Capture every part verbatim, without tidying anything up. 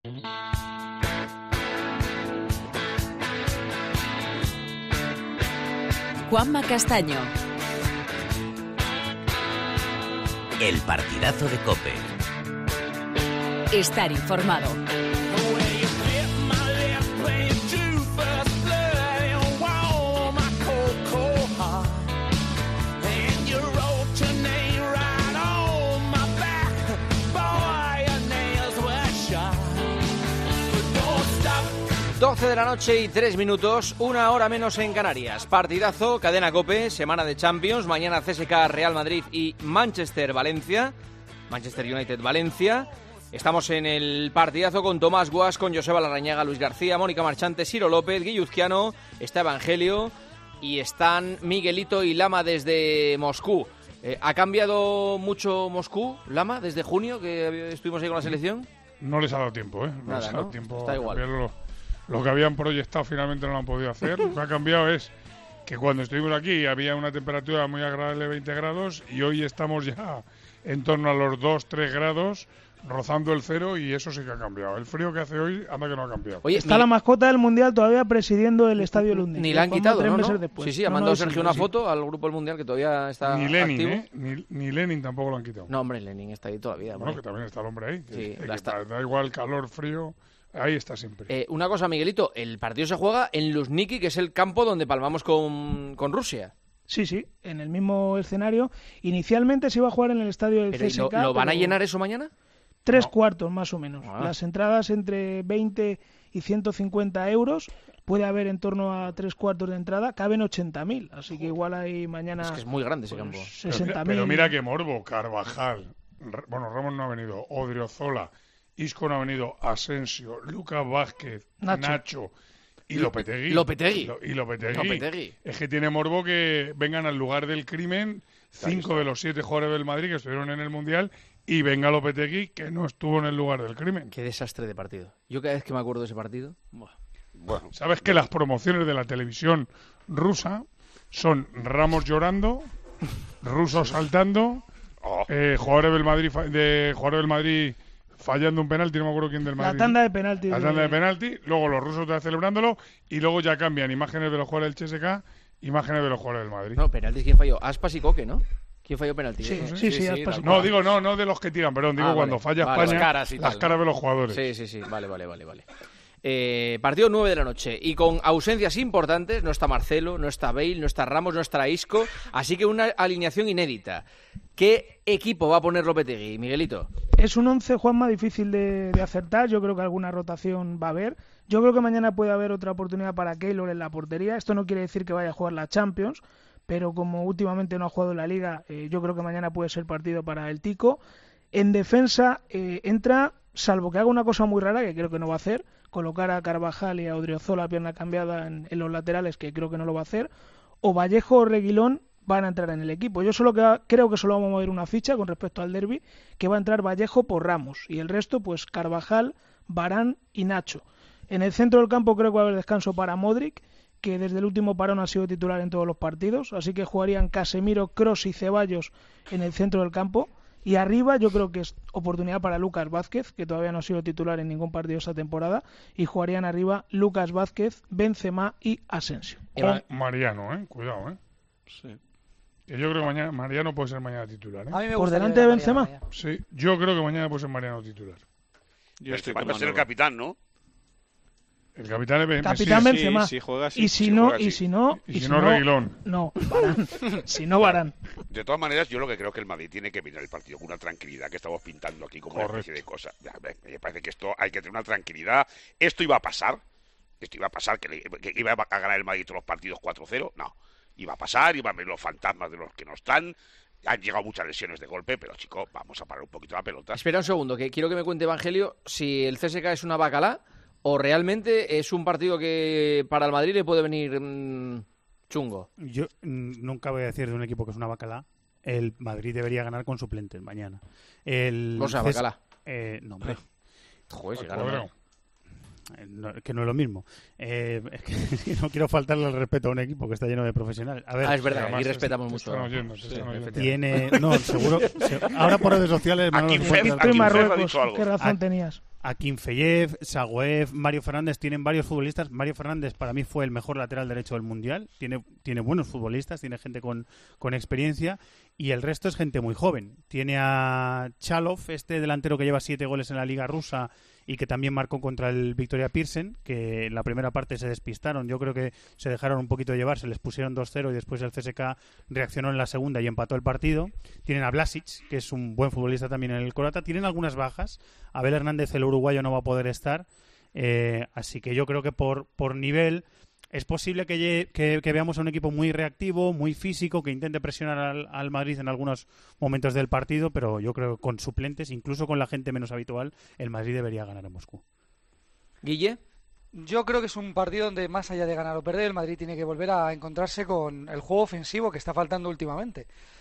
Juanma Castaño. El partidazo de COPE. Estar informado. doce de la noche y tres minutos, una hora menos en Canarias. Partidazo, cadena COPE, semana de Champions. Mañana C S K, Real Madrid y Manchester Valencia. Manchester United Valencia. Estamos en el partidazo con Tomás Guas, con Joseba Larrañaga, Luis García, Mónica Marchante, Ciro López, Guilluzquiano, está Evangelio y están Miguelito y Lama desde Moscú. Eh, ¿Ha cambiado mucho Moscú, Lama, desde junio que estuvimos ahí con la selección? No les ha dado tiempo, ¿eh? No Nada, les ha dado ¿no? tiempo Está a igual. cambiarlo. Lo que habían proyectado finalmente no lo han podido hacer. Lo que ha cambiado es que cuando estuvimos aquí había una temperatura muy agradable de veinte grados y hoy estamos ya en torno a los dos, tres grados, rozando el cero, y eso sí que ha cambiado. El frío que hace hoy, anda que no ha cambiado. Oye, Está ni, la mascota del Mundial todavía presidiendo el Estadio Lundin. ni la han quitado, tres ¿no? meses ¿no? después. Sí, sí, ha No, mandado no, Sergio sí, una sí. foto al grupo del Mundial que todavía está Ni Lenin, activo. ¿eh? Ni, ni Lenin tampoco lo han quitado. No, hombre, Lenin está ahí todavía. Bueno, hombre. que también está el hombre ahí. Sí, que, la que está. da igual calor, frío, ahí está siempre. Eh, una cosa, Miguelito, el partido se juega en Luzhniki, que es el campo donde palmamos con, con Rusia. Sí, sí, en el mismo escenario. Inicialmente se iba a jugar en el estadio del Pero, ¿y C S K. ¿lo, lo van a pero llenar eso mañana? Tres No. cuartos, más o menos. Ah. Las entradas entre veinte y ciento cincuenta euros. Puede haber en torno a tres cuartos de entrada. Caben ochenta mil. Así que igual hay mañana Es que es muy grande ese pues, campo. Pero, sesenta mira, mil. pero mira que morbo, Carvajal. R- Bueno, Ramos no ha venido. Odriozola, Isco no ha venido. Asensio, Lucas Vázquez, Nacho. Nacho, y Lopetegui. Lopetegui. Y, Lo- y Lopetegui. Lopetegui. Es que tiene morbo que vengan al lugar del crimen cinco de los siete jugadores del Madrid que estuvieron en el Mundial y venga Lopetegui que no estuvo en el lugar del crimen. Qué desastre de partido. Yo cada vez que me acuerdo de ese partido... buah. Bueno, ¿Sabes que las promociones de la televisión rusa son Ramos llorando, rusos saltando, oh, eh, jugadores del Madrid fa- de jugadores del Madrid fallando un penalti, no me acuerdo quién del Madrid. La tanda de penaltis. La tanda de penalti, luego los rusos otra vez celebrándolo y luego ya cambian imágenes de los jugadores del C S K, imágenes de los jugadores del Madrid. No, penaltis, ¿quién falló? Aspas y Coque, ¿no? ¿Quién falló penalti? Sí, Eh, sí, sí, Aspas y tal No, cual. digo no, no de los que tiran, perdón, digo Ah, cuando vale. falla Vale, España, las caras y las tal, caras ¿no? de los jugadores. Sí, sí, sí, vale, vale, vale, vale. Eh, partido nueve de la noche y con ausencias importantes. No está Marcelo, no está Bale, no está Ramos, no está Isco, así que una alineación inédita. ¿Qué equipo va a poner Lopetegui, Miguelito? Es un once, Juanma, difícil de, de acertar. Yo creo que alguna rotación va a haber. Yo creo que mañana puede haber otra oportunidad para Keylor en la portería. Esto no quiere decir que vaya a jugar la Champions, pero como últimamente no ha jugado en la Liga, eh, yo creo que mañana puede ser partido para el Tico. En defensa eh, entra, salvo que haga una cosa muy rara, que creo que no va a hacer, colocar a Carvajal y a Odriozola pierna cambiada en, en los laterales, que creo que no lo va a hacer, o Vallejo o Reguilón van a entrar en el equipo. Yo solo que, creo que solo vamos a mover una ficha con respecto al derbi, que va a entrar Vallejo por Ramos, y el resto, pues Carvajal, Varane y Nacho. En el centro del campo creo que va a haber descanso para Modric, que desde el último parón ha sido titular en todos los partidos, así que jugarían Casemiro, Kroos y Ceballos en el centro del campo. Y arriba yo creo que es oportunidad para Lucas Vázquez, que todavía no ha sido titular en ningún partido esta temporada, y jugarían arriba Lucas Vázquez, Benzema y Asensio. Con Mariano, eh, cuidado, eh. sí. Que yo creo que mañana Mariano puede ser mañana titular, ¿eh? A mí me ¿Por gustaría delante de ver a Mariano Benzema? mañana. Sí, yo creo que mañana puede ser Mariano titular. Yo estoy va a ser el capitán, ¿no? El capitán es Ben- Capitán sí, Benzema. Sí, sí, juega así. Y si sí, no, juega y así. si no, Y si no, Reguilón. No, Varane. Si no, Varane. De todas maneras, yo lo que creo que el Madrid tiene que mirar el partido con una tranquilidad que estamos pintando aquí como una Correcto. especie de cosa. Me parece que esto hay que tener una tranquilidad. Esto iba a pasar. Esto iba a pasar, que, le- que iba a ganar el Madrid todos los partidos cuatro cero. No. Iba a pasar, iban a ver los fantasmas de los que no están. Han llegado muchas lesiones de golpe, pero chicos, vamos a parar un poquito la pelota. Espera un segundo, que quiero que me cuente Evangelio si el C S K es una bacalá o realmente es un partido que para el Madrid le puede venir mmm, chungo. Yo mm, nunca voy a decir de un equipo que es una bacalá. El Madrid debería ganar con suplentes mañana. El O sea, C S bacalá. Eh, no, hombre. Joder, si Pues, gana. bueno, Eh, no, es que no es lo mismo. Eh, es que, es que no quiero faltarle el respeto a un equipo que está lleno de profesionales. A ver, Ah, es verdad, además aquí te- respetamos te mucho. están oyendo, te Sí, están oyendo. efectivamente. tiene... No, seguro... se- ahora por redes sociales... Manolo Aquí se Fer- encuentra- Estoy en Fer ha Marruecos. dicho algo. ¿Qué razón Ah, tenías? Akinfeyev, Sagoev, Mario Fernández, tienen varios futbolistas. Mario Fernández para mí fue el mejor lateral derecho del Mundial. Tiene, tiene buenos futbolistas, tiene gente con, con experiencia y el resto es gente muy joven. Tiene a Chalov, este delantero que lleva siete goles en la Liga Rusa y que también marcó contra el Victoria Pilsen, que en la primera parte se despistaron. Yo creo que se dejaron un poquito llevar, se les pusieron dos cero y después el C S K reaccionó en la segunda y empató el partido. Tienen a Vlasic, que es un buen futbolista también en el croata. Tienen algunas bajas. Abel Hernández, el uruguayo, no va a poder estar. Eh, así que yo creo que por, por nivel es posible que, lle- que, que veamos a un equipo muy reactivo, muy físico, que intente presionar al, al Madrid en algunos momentos del partido, pero yo creo que con suplentes, incluso con la gente menos habitual, el Madrid debería ganar en Moscú. Guille. Yo creo que es un partido donde, más allá de ganar o perder, el Madrid tiene que volver a encontrarse con el juego ofensivo que está faltando últimamente.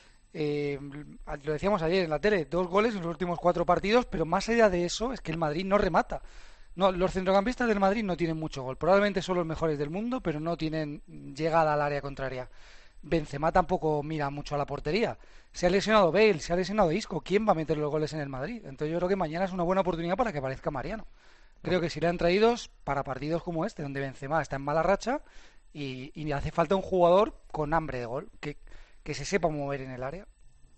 Eh, lo decíamos ayer en la tele, dos goles en los últimos cuatro partidos, pero más allá de eso es que el Madrid no remata. No, los centrocampistas del Madrid no tienen mucho gol. Probablemente son los mejores del mundo, pero no tienen llegada al área contraria. Benzema tampoco mira mucho a la portería. Se ha lesionado Bale, se ha lesionado Isco. ¿Quién va a meter los goles en el Madrid? Entonces yo creo que mañana es una buena oportunidad para que aparezca Mariano. Creo que serán traídos para partidos como este, donde Benzema está en mala racha y, y hace falta un jugador con hambre de gol, que, que se sepa mover en el área.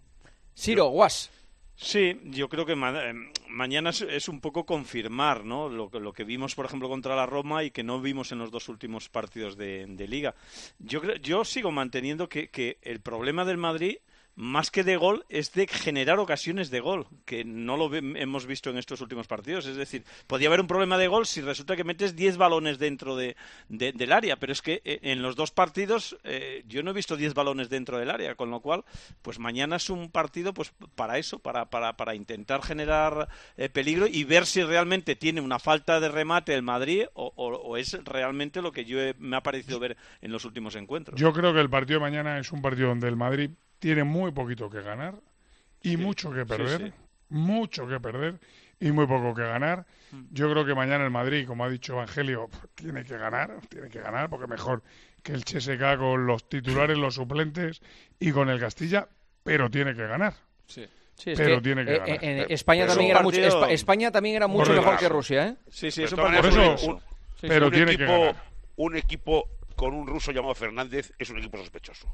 Ciro, Guas. Sí, yo creo que ma- eh, mañana es, es un poco confirmar, ¿no? Lo, que- lo que vimos, por ejemplo, contra la Roma y que no vimos en los dos últimos partidos de, de Liga. Yo creo, yo sigo manteniendo que, que el problema del Madrid, más que de gol, es de generar ocasiones de gol, que no lo ve- hemos visto en estos últimos partidos. Es decir, podía haber un problema de gol si resulta que metes diez balones dentro de, de- del área, pero es que eh, en los dos partidos eh, yo no he visto diez balones dentro del área, con lo cual, pues mañana es un partido pues para eso, para, para, para intentar generar eh, peligro y ver si realmente tiene una falta de remate el Madrid o, o- o es realmente lo que yo he- me ha parecido ver en los últimos encuentros. Yo creo que el partido de mañana es un partido donde el Madrid tiene muy poquito que ganar y Sí, mucho que sí, perder, sí. mucho que perder y muy poco que ganar. Yo creo que mañana el Madrid, como ha dicho Evangelio, tiene que ganar, tiene que ganar porque mejor que el C S K con los titulares, los suplentes y con el Castilla, pero tiene que ganar. Sí. Sí, es Pero que, tiene que eh, ganar. eh, en España Pero también es un era mucho, partido- Espa- España también era mucho Correcto. mejor que Rusia, ¿eh? Sí, sí, Pero es un de todas partido Por eso- maneras, peligroso. un, Sí, pero un tiene que equipo, ganar. un equipo con un ruso llamado Fernández es un equipo sospechoso.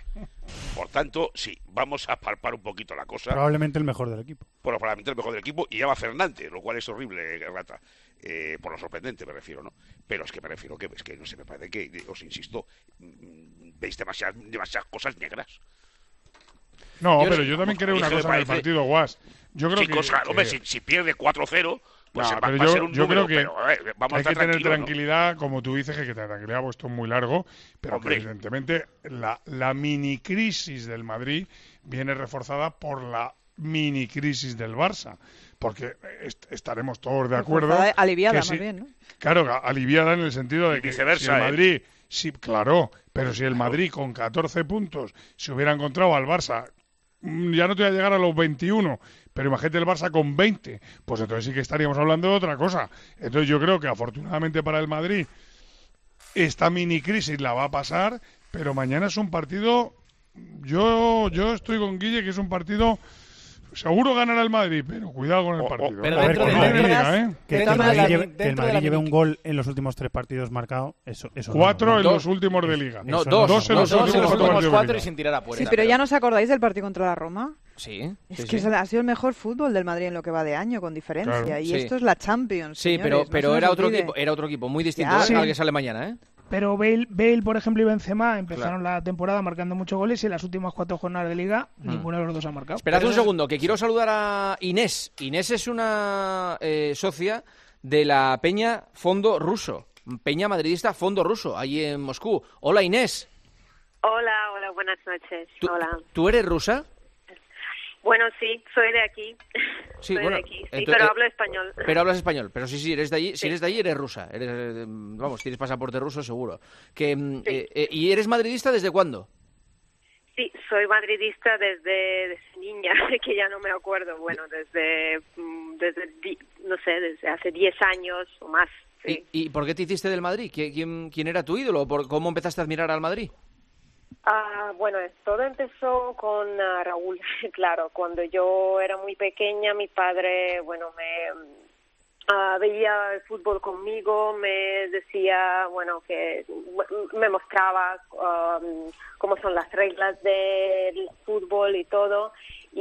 Por tanto, sí, vamos a palpar un poquito la cosa. Probablemente el mejor del equipo. Bueno, probablemente el mejor del equipo y llama Fernández, lo cual es horrible, eh, Rata. Eh, por lo sorprendente me refiero, ¿no? Pero es que me refiero que es que no sé, me parece que, os insisto, mm, veis demasiadas, demasiadas cosas negras. No, Yo pero no- yo también creo a mí una eso me cosa en el parece- partido, Guas. Yo creo Chicos, que, claro, hombre, que- si, si pierde cuatro cero, pues No, va, pero va a yo- ser un yo número, creo que pero, a ver, vamos a hay estar que tener tranquilos, ¿no? tranquilidad, como tú dices, que hay que tener tranquilidad, porque esto es muy largo, pero que Hombre. evidentemente la, la mini crisis del Madrid viene reforzada por la mini crisis del Barça, porque est- estaremos todos de acuerdo. Reforzada, aliviada, que si- más bien, ¿no? Claro, a- aliviada en el sentido de Y que viceversa, si el ¿eh? Madrid, sí, claro, pero si el Madrid con catorce puntos se hubiera encontrado al Barça, mm, ya no te va a llegar a los veintiuno, pero imagínate el Barça con veinte, pues entonces sí que estaríamos hablando de otra cosa. Entonces yo creo que afortunadamente para el Madrid esta mini crisis la va a pasar, pero mañana es un partido, yo yo estoy con Guille, que es un partido, seguro ganará el Madrid, pero cuidado con el O- o- partido. pero A ver, dentro que de no la me mini- diga, ¿eh? Que, Dentro el de Madrid, la- lleve, dentro que el de Madrid la lleve mini- un gol en los últimos tres partidos marcado, eso, eso no Cuatro no, en dos. los últimos de liga. No, Eso dos, no, dos en no, los dos en últimos los cuatro últimos partidos cuatro de y sin tirar a puerta. Sí, pero ya no os acordáis del partido contra la Roma. Sí, Es sí, que sí. ha sido el mejor fútbol del Madrid en lo que va de año, con diferencia. Claro. Y Sí. esto es la Champions. Sí, señores, pero, no se pero nos era otro olvide. equipo, era otro equipo muy distinto Ya, ¿eh? sí. al que sale mañana, ¿eh? Pero Bale, Bale, por ejemplo, y Benzema empezaron Claro. la temporada marcando muchos goles y en las últimas cuatro jornadas de liga ninguno de los dos ha marcado. Esperad un segundo, que quiero saludar a Inés. Inés es una eh, socia de la Peña Fondo Ruso, Peña Madridista Fondo Ruso, allí en Moscú. Hola, Inés. Hola, hola, buenas noches. ¿Tú, Hola. ¿tú eres rusa? Bueno, sí, soy de aquí. Sí, soy bueno, de aquí, sí, entonces- pero hablo español. Pero hablas español. Pero sí, sí, eres de allí. Si Sí. eres de allí, eres rusa. Eres, eh, vamos, tienes pasaporte ruso seguro. Que, mm, Sí. eh, eh, ¿Y eres madridista desde cuándo? Sí, soy madridista desde, desde niña, que ya no me acuerdo. Bueno, desde, mm, desde di- no sé, desde hace diez años o más. Sí. ¿Y, y por qué te hiciste del Madrid? ¿Qui- ¿Quién, quién era tu ídolo? ¿Por ¿Cómo empezaste a admirar al Madrid? Ah, bueno, todo empezó con ah, Raúl, claro. Cuando yo era muy pequeña, mi padre, bueno, me Uh, veía el fútbol conmigo, me decía, bueno, que me mostraba um, cómo son las reglas del fútbol y todo.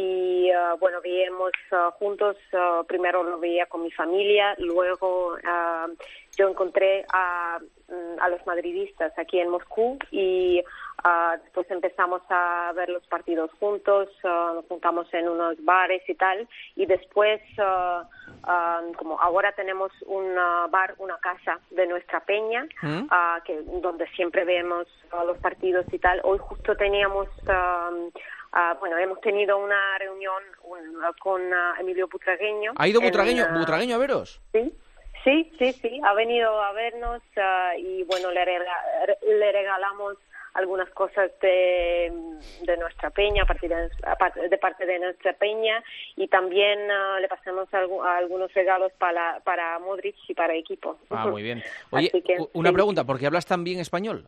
Y uh, bueno, veíamos uh, juntos, uh, primero lo veía con mi familia, luego uh, yo encontré a, a los madridistas aquí en Moscú y uh, después empezamos a ver los partidos juntos, uh, nos juntamos en unos bares y tal, y después, uh, uh, como ahora tenemos un uh, bar, una casa de nuestra peña, ¿Mm? uh, que donde siempre vemos uh, los partidos y tal, hoy justo teníamos... Uh, Uh, bueno, hemos tenido una reunión un, con uh, Emilio Butragueño. ¿Ha ido Butragueño, en, uh, Butragueño a veros? Sí, sí, sí, sí, ha venido a vernos uh, y bueno, le, rega le regalamos algunas cosas de, de nuestra peña, a partir de, de parte de nuestra peña, y también uh, le pasamos algo, algunos regalos para, para Modric y para el equipo. Ah, muy bien. Oye, que, una sí. pregunta, ¿por qué hablas tan bien español?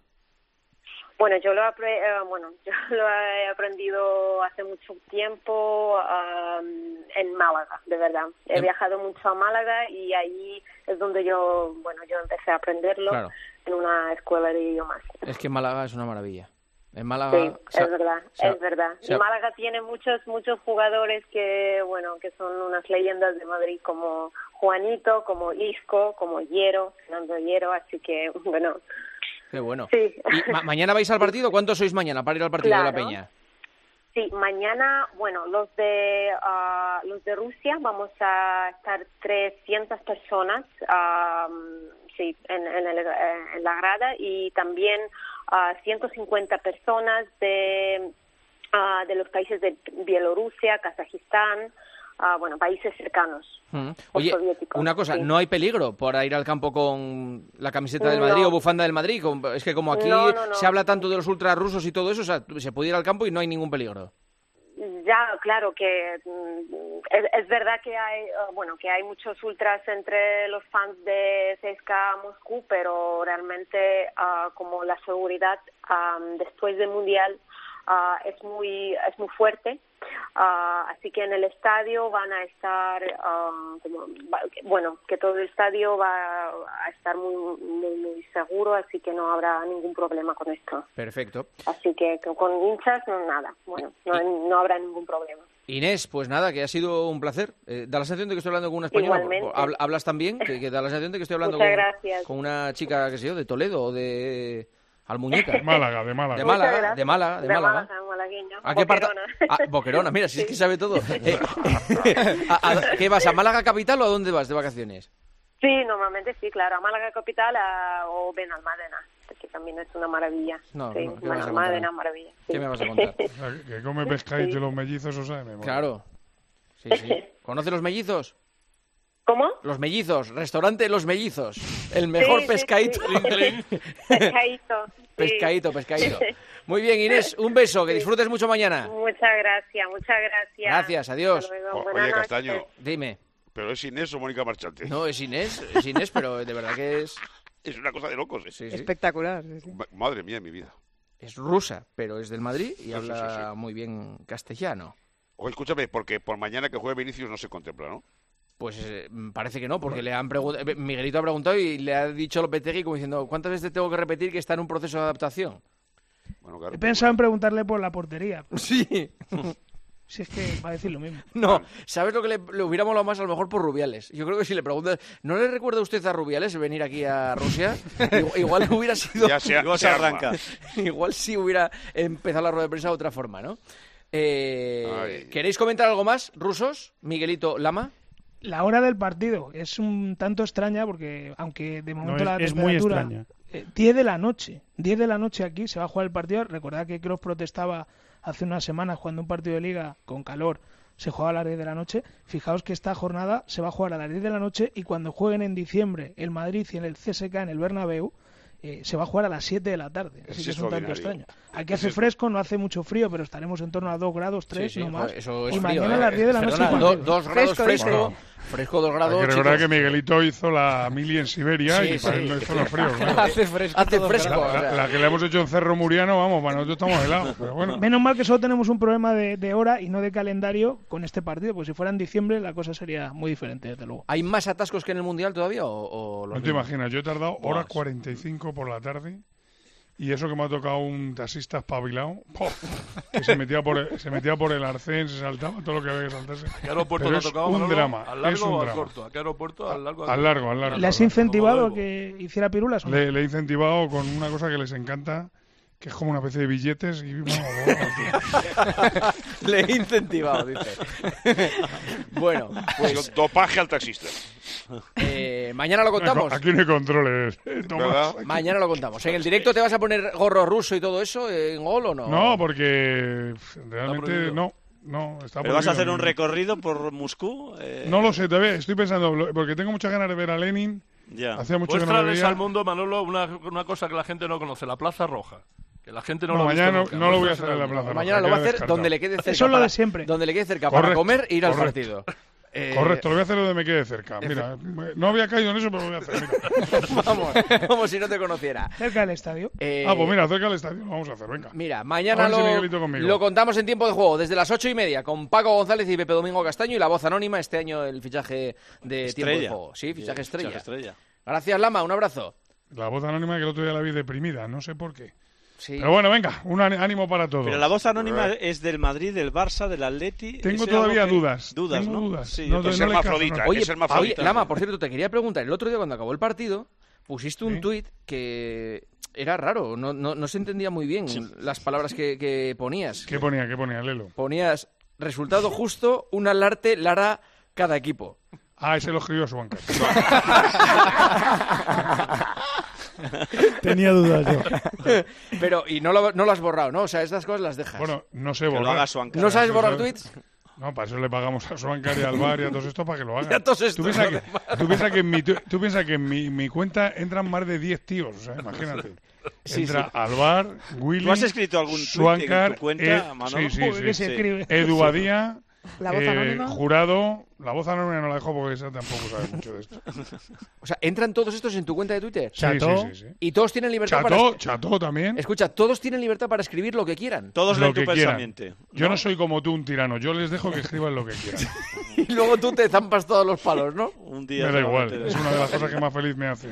Bueno, yo lo, uh, bueno, yo lo he aprendido hace mucho tiempo uh, en Málaga, de verdad. He ¿Eh? viajado mucho a Málaga y ahí es donde yo, bueno, yo empecé a aprenderlo, claro, en una escuela de idiomas. Es que Málaga es una maravilla. En Málaga... Sí, sea, es verdad, sea, es verdad. sea, y Málaga tiene muchos, muchos jugadores que, bueno, que son unas leyendas de Madrid, como Juanito, como Isco, como Hierro, Fernando Hierro, así que, bueno... Qué bueno. Sí. ¿Y ma mañana vais al partido? ¿Cuántos sois mañana para ir al partido, claro, de la Peña? Sí, mañana, bueno, los de uh, los de Rusia vamos a estar trescientas personas, uh, sí, en, en, el, en la grada, y también uh, ciento cincuenta personas de uh, de los países de Bielorrusia, Kazajistán. Uh, bueno, países cercanos. Mm. Oye, una cosa, sí. ¿No hay peligro por ir al campo con la camiseta del Madrid no. o bufanda del Madrid? Es que como aquí no, no, no. se habla tanto de los ultras rusos y todo eso, o sea, se puede ir al campo y no hay ningún peligro. Ya, claro que es, es verdad que hay, uh, bueno, que hay muchos ultras entre los fans de C S K A Moscú, pero realmente uh, como la seguridad um, después del Mundial uh, es muy es muy fuerte. Uh, así que en el estadio van a estar, um, como, bueno, que todo el estadio va a estar muy, muy, muy seguro, así que no habrá ningún problema con esto. Perfecto. Así que con hinchas, no nada, bueno, no, no habrá ningún problema. Inés, pues nada, que ha sido un placer. Eh, da la sensación de que estoy hablando con una española. Igualmente. ¿Hablas también? Que, que da la sensación de que estoy hablando Muchas con, gracias. con una chica, qué sé yo, de Toledo o de... Almuñeca. De Málaga, de Málaga. De Málaga, de Málaga. De de Málaga. Málaga, malagueño. ¿A qué parte? Ah, Boquerona, mira, si es que sabe todo. Eh, ¿a, a, ¿Qué vas, a Málaga capital o a dónde vas de vacaciones? Sí, normalmente sí, claro, a Málaga capital a, o Benalmádena, que también es una maravilla. No, sí, no, Benalmádena, maravilla. Sí. ¿Qué me vas a contar? Que come pescadito y los mellizos, o sea, me mola. Claro. Sí, sí. ¿Conoce los mellizos? ¿Cómo? Los mellizos, restaurante Los Mellizos. El mejor sí, pescadito. Sí, sí. pescadito. Sí. Pescadito, pescadito. Muy bien, Inés, un beso, que disfrutes mucho mañana. Muchas gracias, muchas gracias. Gracias, adiós. O, oye, Castaño. Dime. ¿Pero es Inés o Mónica Marchante? No, es Inés, es Inés, pero de verdad que es... Es una cosa de locos, ¿eh? Sí, sí. Espectacular. Sí, sí. Madre mía, mi vida. Es rusa, pero es del Madrid y sí, habla sí, sí, sí. muy bien castellano. Oye, escúchame, porque por mañana que juegue Vinicius no se contempla, ¿no? Pues eh, parece que no, porque le han preguntado, Miguelito ha preguntado y le ha dicho Lopetegui como diciendo, ¿cuántas veces tengo que repetir que está en un proceso de adaptación? Bueno, claro, He pensado en preguntarle por la portería. Sí. Si es que va a decir lo mismo. No, ¿sabes lo que le, le hubiera molado más? A lo mejor por Rubiales. Yo creo que si le preguntas, ¿no le recuerda usted a Rubiales venir aquí a Rusia? Igual, igual hubiera sido... Ya se, igual se arranca. Igual sí hubiera empezado la rueda de prensa de otra forma, ¿no? Eh, ¿Queréis comentar algo más, rusos? Miguelito Lama. La hora del partido es un tanto extraña porque, aunque de momento no, es, la es muy temperatura... extraña. Eh, diez de la noche. diez de la noche aquí se va a jugar el partido. Recordad que Kroos protestaba hace unas semanas cuando un partido de Liga con calor se juega a las diez de la noche. Fijaos que esta jornada se va a jugar a las diez de la noche y cuando jueguen en diciembre el Madrid y en el C S K A en el Bernabéu, eh, se va a jugar a las siete de la tarde, así Es que es un tanto extraordinario. extraño. Aquí hace fresco, no hace mucho frío, pero estaremos en torno a dos grados, tres, Sí, sí, no más. joder, eso es y frío, mañana ¿eh? a las diez de la noche. Perdona, partido. do- dos grados Fresco, fresco, Bueno, fresco dos grados. Hay que recordar chicos. que Miguelito hizo la mili en Siberia Sí, y para sí. él no hizo los fríos. Claro. Hace fresco. Hace todo fresco. el La, o la- sea. la que le hemos hecho en Cerro Muriano, vamos, para nosotros estamos helados. Pero bueno, Menos mal que solo tenemos un problema de, de hora y no de calendario con este partido, pues si fuera en diciembre la cosa sería muy diferente, desde luego. ¿Hay más atascos que en el Mundial todavía o, o los no te mismos? imaginas, yo he tardado hora Buah. cuarenta y cinco por la tarde y eso que me ha tocado un taxista espabilado, ¡pof! Que se metía por el, se metía por el arcén, se saltaba todo lo que había que saltarse. ¿A qué aeropuerto Pero te ha es tocado, un Manolo? drama, ¿Al es largo un o al drama. corto? ¿A qué aeropuerto? ¿Al largo? Al largo, al largo. ¿Le has al largo. incentivado a largo. que hiciera pirulas o no? Le, le he incentivado con una cosa que les encanta, que es como una especie de billetes y vamos, vamos, Le he incentivado, dice. Bueno, pues Dopaje al taxista. eh, mañana lo contamos. Aquí no hay controles. eh, Tomás. ¿Verdad? Mañana lo contamos. ¿En el directo te vas a poner gorro ruso y todo eso en gol o no? No, porque pf, realmente prohibido. no. No, está ¿Pero vas a hacer prohibido. un recorrido por Moscú? Eh, No lo sé, todavía estoy pensando, lo- porque tengo muchas ganas de ver a Lenin. Ya. Hacía mucho que no lo Muéstrales veía. al mundo, Manolo, una, una cosa que la gente no conoce, la Plaza Roja. Que la gente no Bueno, lo ha visto mañana no- nunca. no lo voy a Muéstrasela hacer en la al mundo. Plaza Mañana Roja, lo va a queda hacer descartado. donde le quede cerca. Eso es lo para- de siempre. Donde le quede cerca para Correcto, comer e ir al correcto. partido. Eh, Correcto, lo voy a hacer donde me quede cerca. Mira, no había caído en eso, pero lo voy a hacer. Mira. Vamos, como si no te conociera. Cerca del estadio. Eh, Ah, pues mira, cerca del estadio lo vamos a hacer, venga. Mira, A mañana ver si lo, Miguelito conmigo. lo contamos en tiempo de juego, desde las ocho y media, con Paco González y Pepe Domingo Castaño y la voz anónima, este año el fichaje de tiempo de Estrella. juego. Sí, fichaje estrella. Fichaje estrella. Gracias, Lama, un abrazo. La voz anónima que el otro día la vi deprimida, no sé por qué. Sí. Pero bueno, venga, un án- ánimo para todos. Pero la voz anónima es del Madrid, del Barça, del Atleti. Tengo ¿Es todavía algo que- dudas. Dudas, Tengo ¿no? dudas. Sí, No, yo no Es le caso, hermafrodita, no. Oye, es oye, hermafrodita. Lama, por cierto, te quería preguntar, el otro día cuando acabó el partido, pusiste un Sí. tuit que era raro, no, no, no se entendía muy bien las palabras que, que ponías. ¿Qué ponía? ¿Qué ponía, Lelo? Ponías, resultado justo, un alarte Lara cada equipo. Ah, ese lo escribió Suanca. Tenía dudas yo. Pero, y no lo, no lo has borrado, ¿no? O sea, estas cosas las dejas. Bueno, no sé Que lo borrar. haga su Ancar. ¿No sabes eso borrar es- tweets? No, para eso le pagamos a Suancar y al bar y a todos estos para que lo hagan. Y a todos estos, ¿Tú piensas que, además. tú piensas que en mi, tu- tú piensas que en mi, mi cuenta entran más de diez tíos, o sea, imagínate. Sí, Entra sí. Alvar, Willy, ¿Tú has escrito algún tuit en Suancar, tu cuenta, Ed- Manolo? sí, sí, Joder, sí, que se sí. escribe. Edu Badía, La voz eh, anónima. Jurado, la voz anónima no la dejo porque esa tampoco sabe mucho de esto. O sea, ¿entran todos estos en tu cuenta de Twitter? Sí, Chato. sí, sí, sí. Y todos tienen libertad Chato, para... Chato también. Escucha, todos tienen libertad para escribir lo que quieran. Todos Lo leen tu que quieran. pensamiento. Yo no soy como tú un tirano, yo les dejo que escriban lo que quieran. Y luego tú te zampas todos los palos, ¿no? Un día Me se da va a igual, meter es eso. una de las cosas que más feliz me hace.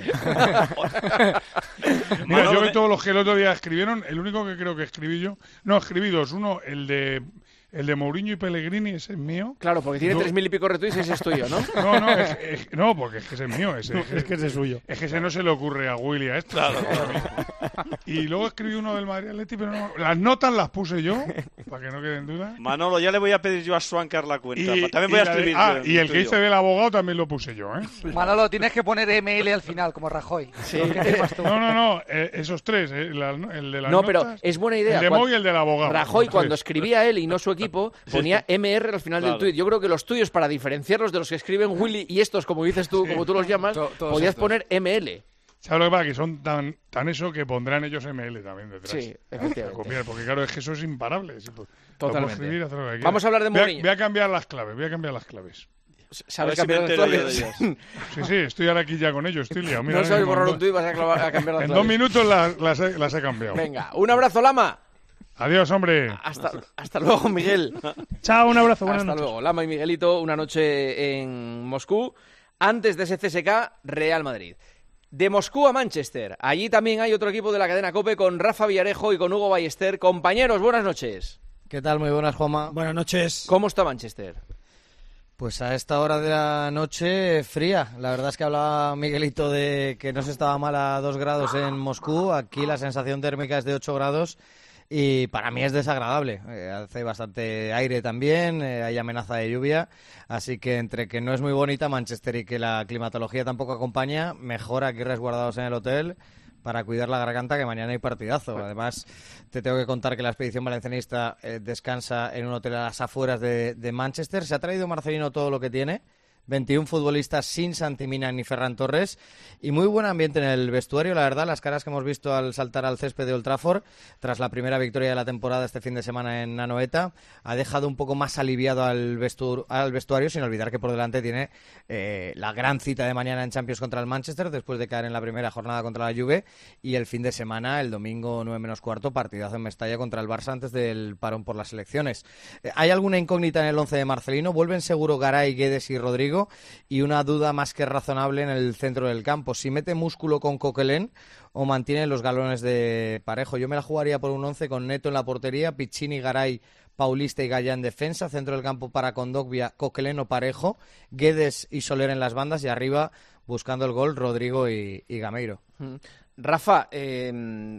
Mira, Manolo, yo me- de todos los que el otro día escribieron, el único que creo que escribí yo, no, escribí dos, uno, el de el de Mourinho y Pellegrini, ese es mío. Claro, porque tiene No. tres mil y pico retweets y ese es tuyo, ¿no? No, no, es- es- no, porque es que ese es mío, ese, Es que ese es suyo. es que ese no se le ocurre a Willy a esto. Claro, Y luego escribí uno del Madrid Atleti, pero no, las notas las puse yo, para que no queden dudas. Manolo, ya le voy a pedir yo a Suancar la cuenta. Y, También y voy a la de- escribir. ah, el y el que tuyo. hice del abogado también lo puse yo, ¿eh? Manolo, tienes que poner M L al final, como Rajoy. Sí. Lo que firmas tú. No, no, no, eh, esos tres, eh, la- el de las No, pero notas, es buena idea. el de Cuando- Moy y el del abogado. Rajoy, los cuando tres. escribía él y no su equipo, ponía M R al final Claro. del tuit. Yo creo que los tuyos, para diferenciarlos de los que escriben Willy y estos, como dices tú, como tú los llamas, To- todos podías estos. poner M L. ¿Sabes lo que pasa? Que son tan, tan eso que pondrán ellos M L también detrás. Sí, Para efectivamente. copiar, porque claro, es que eso es imparable. Si pu- lo puedo Totalmente. escribir, hacer lo que quiera. Vamos a hablar de Voy a- Mourinho. Voy a cambiar las claves, voy a cambiar las claves. ¿Sabes A ver si me cambiar las entero yo de claves? ellas. Sí, sí, estoy ahora aquí ya con ellos, estoy liado. Mira, No ahora sabes mismo, borrar en un do- tuit, vas a, clavar- a cambiar las En claves. dos minutos las, las, he, las he cambiado. Venga, un abrazo, Lama. Adiós, hombre. Hasta, hasta luego, Miguel. Chao, un abrazo, buenas Hasta noches. luego. Lama y Miguelito, una noche en Moscú. Antes de ese C S K, Real Madrid. De Moscú a Manchester. Allí también hay otro equipo de la cadena COPE con Rafa Villarejo y con Hugo Ballester. Compañeros, buenas noches. ¿Qué tal? Muy buenas, Juanma. Buenas noches. ¿Cómo está Manchester? Pues a esta hora de la noche fría. La verdad es que hablaba Miguelito de que no se estaba mal a dos grados en Moscú. Aquí la sensación térmica es de ocho grados y para mí es desagradable. Eh, hace bastante aire también, eh, hay amenaza de lluvia. Así que entre que no es muy bonita Manchester y que la climatología tampoco acompaña, mejor aquí resguardados en el hotel para cuidar la garganta, que mañana hay partidazo. Además, te tengo que contar que la expedición valencianista eh, descansa en un hotel a las afueras de, de Manchester. Se ha traído Marcelino todo lo que tiene. veintiún futbolistas sin Santi Mina ni Ferran Torres y muy buen ambiente en el vestuario, la verdad, las caras que hemos visto al saltar al césped de Old Trafford tras la primera victoria de la temporada este fin de semana en Anoeta ha dejado un poco más aliviado al, vestu al vestuario, sin olvidar que por delante tiene eh, la gran cita de mañana en Champions contra el Manchester después de caer en la primera jornada contra la Juve y el fin de semana, el domingo nueve menos cuarto, partidazo en Mestalla contra el Barça antes del parón por las elecciones. Eh, ¿Hay alguna incógnita en el once de Marcelino? Vuelven seguro Garay, Guedes y Rodrigo y una duda más que razonable en el centro del campo. Si mete músculo con Coquelin o mantiene los galones de Parejo. Yo me la jugaría por un once con Neto en la portería, Piccini, Garay, Paulista y Gallá en defensa, centro del campo para Kondogbia, Coquelin o Parejo, Guedes y Soler en las bandas y arriba buscando el gol Rodrigo y, y Gameiro. Rafa, eh,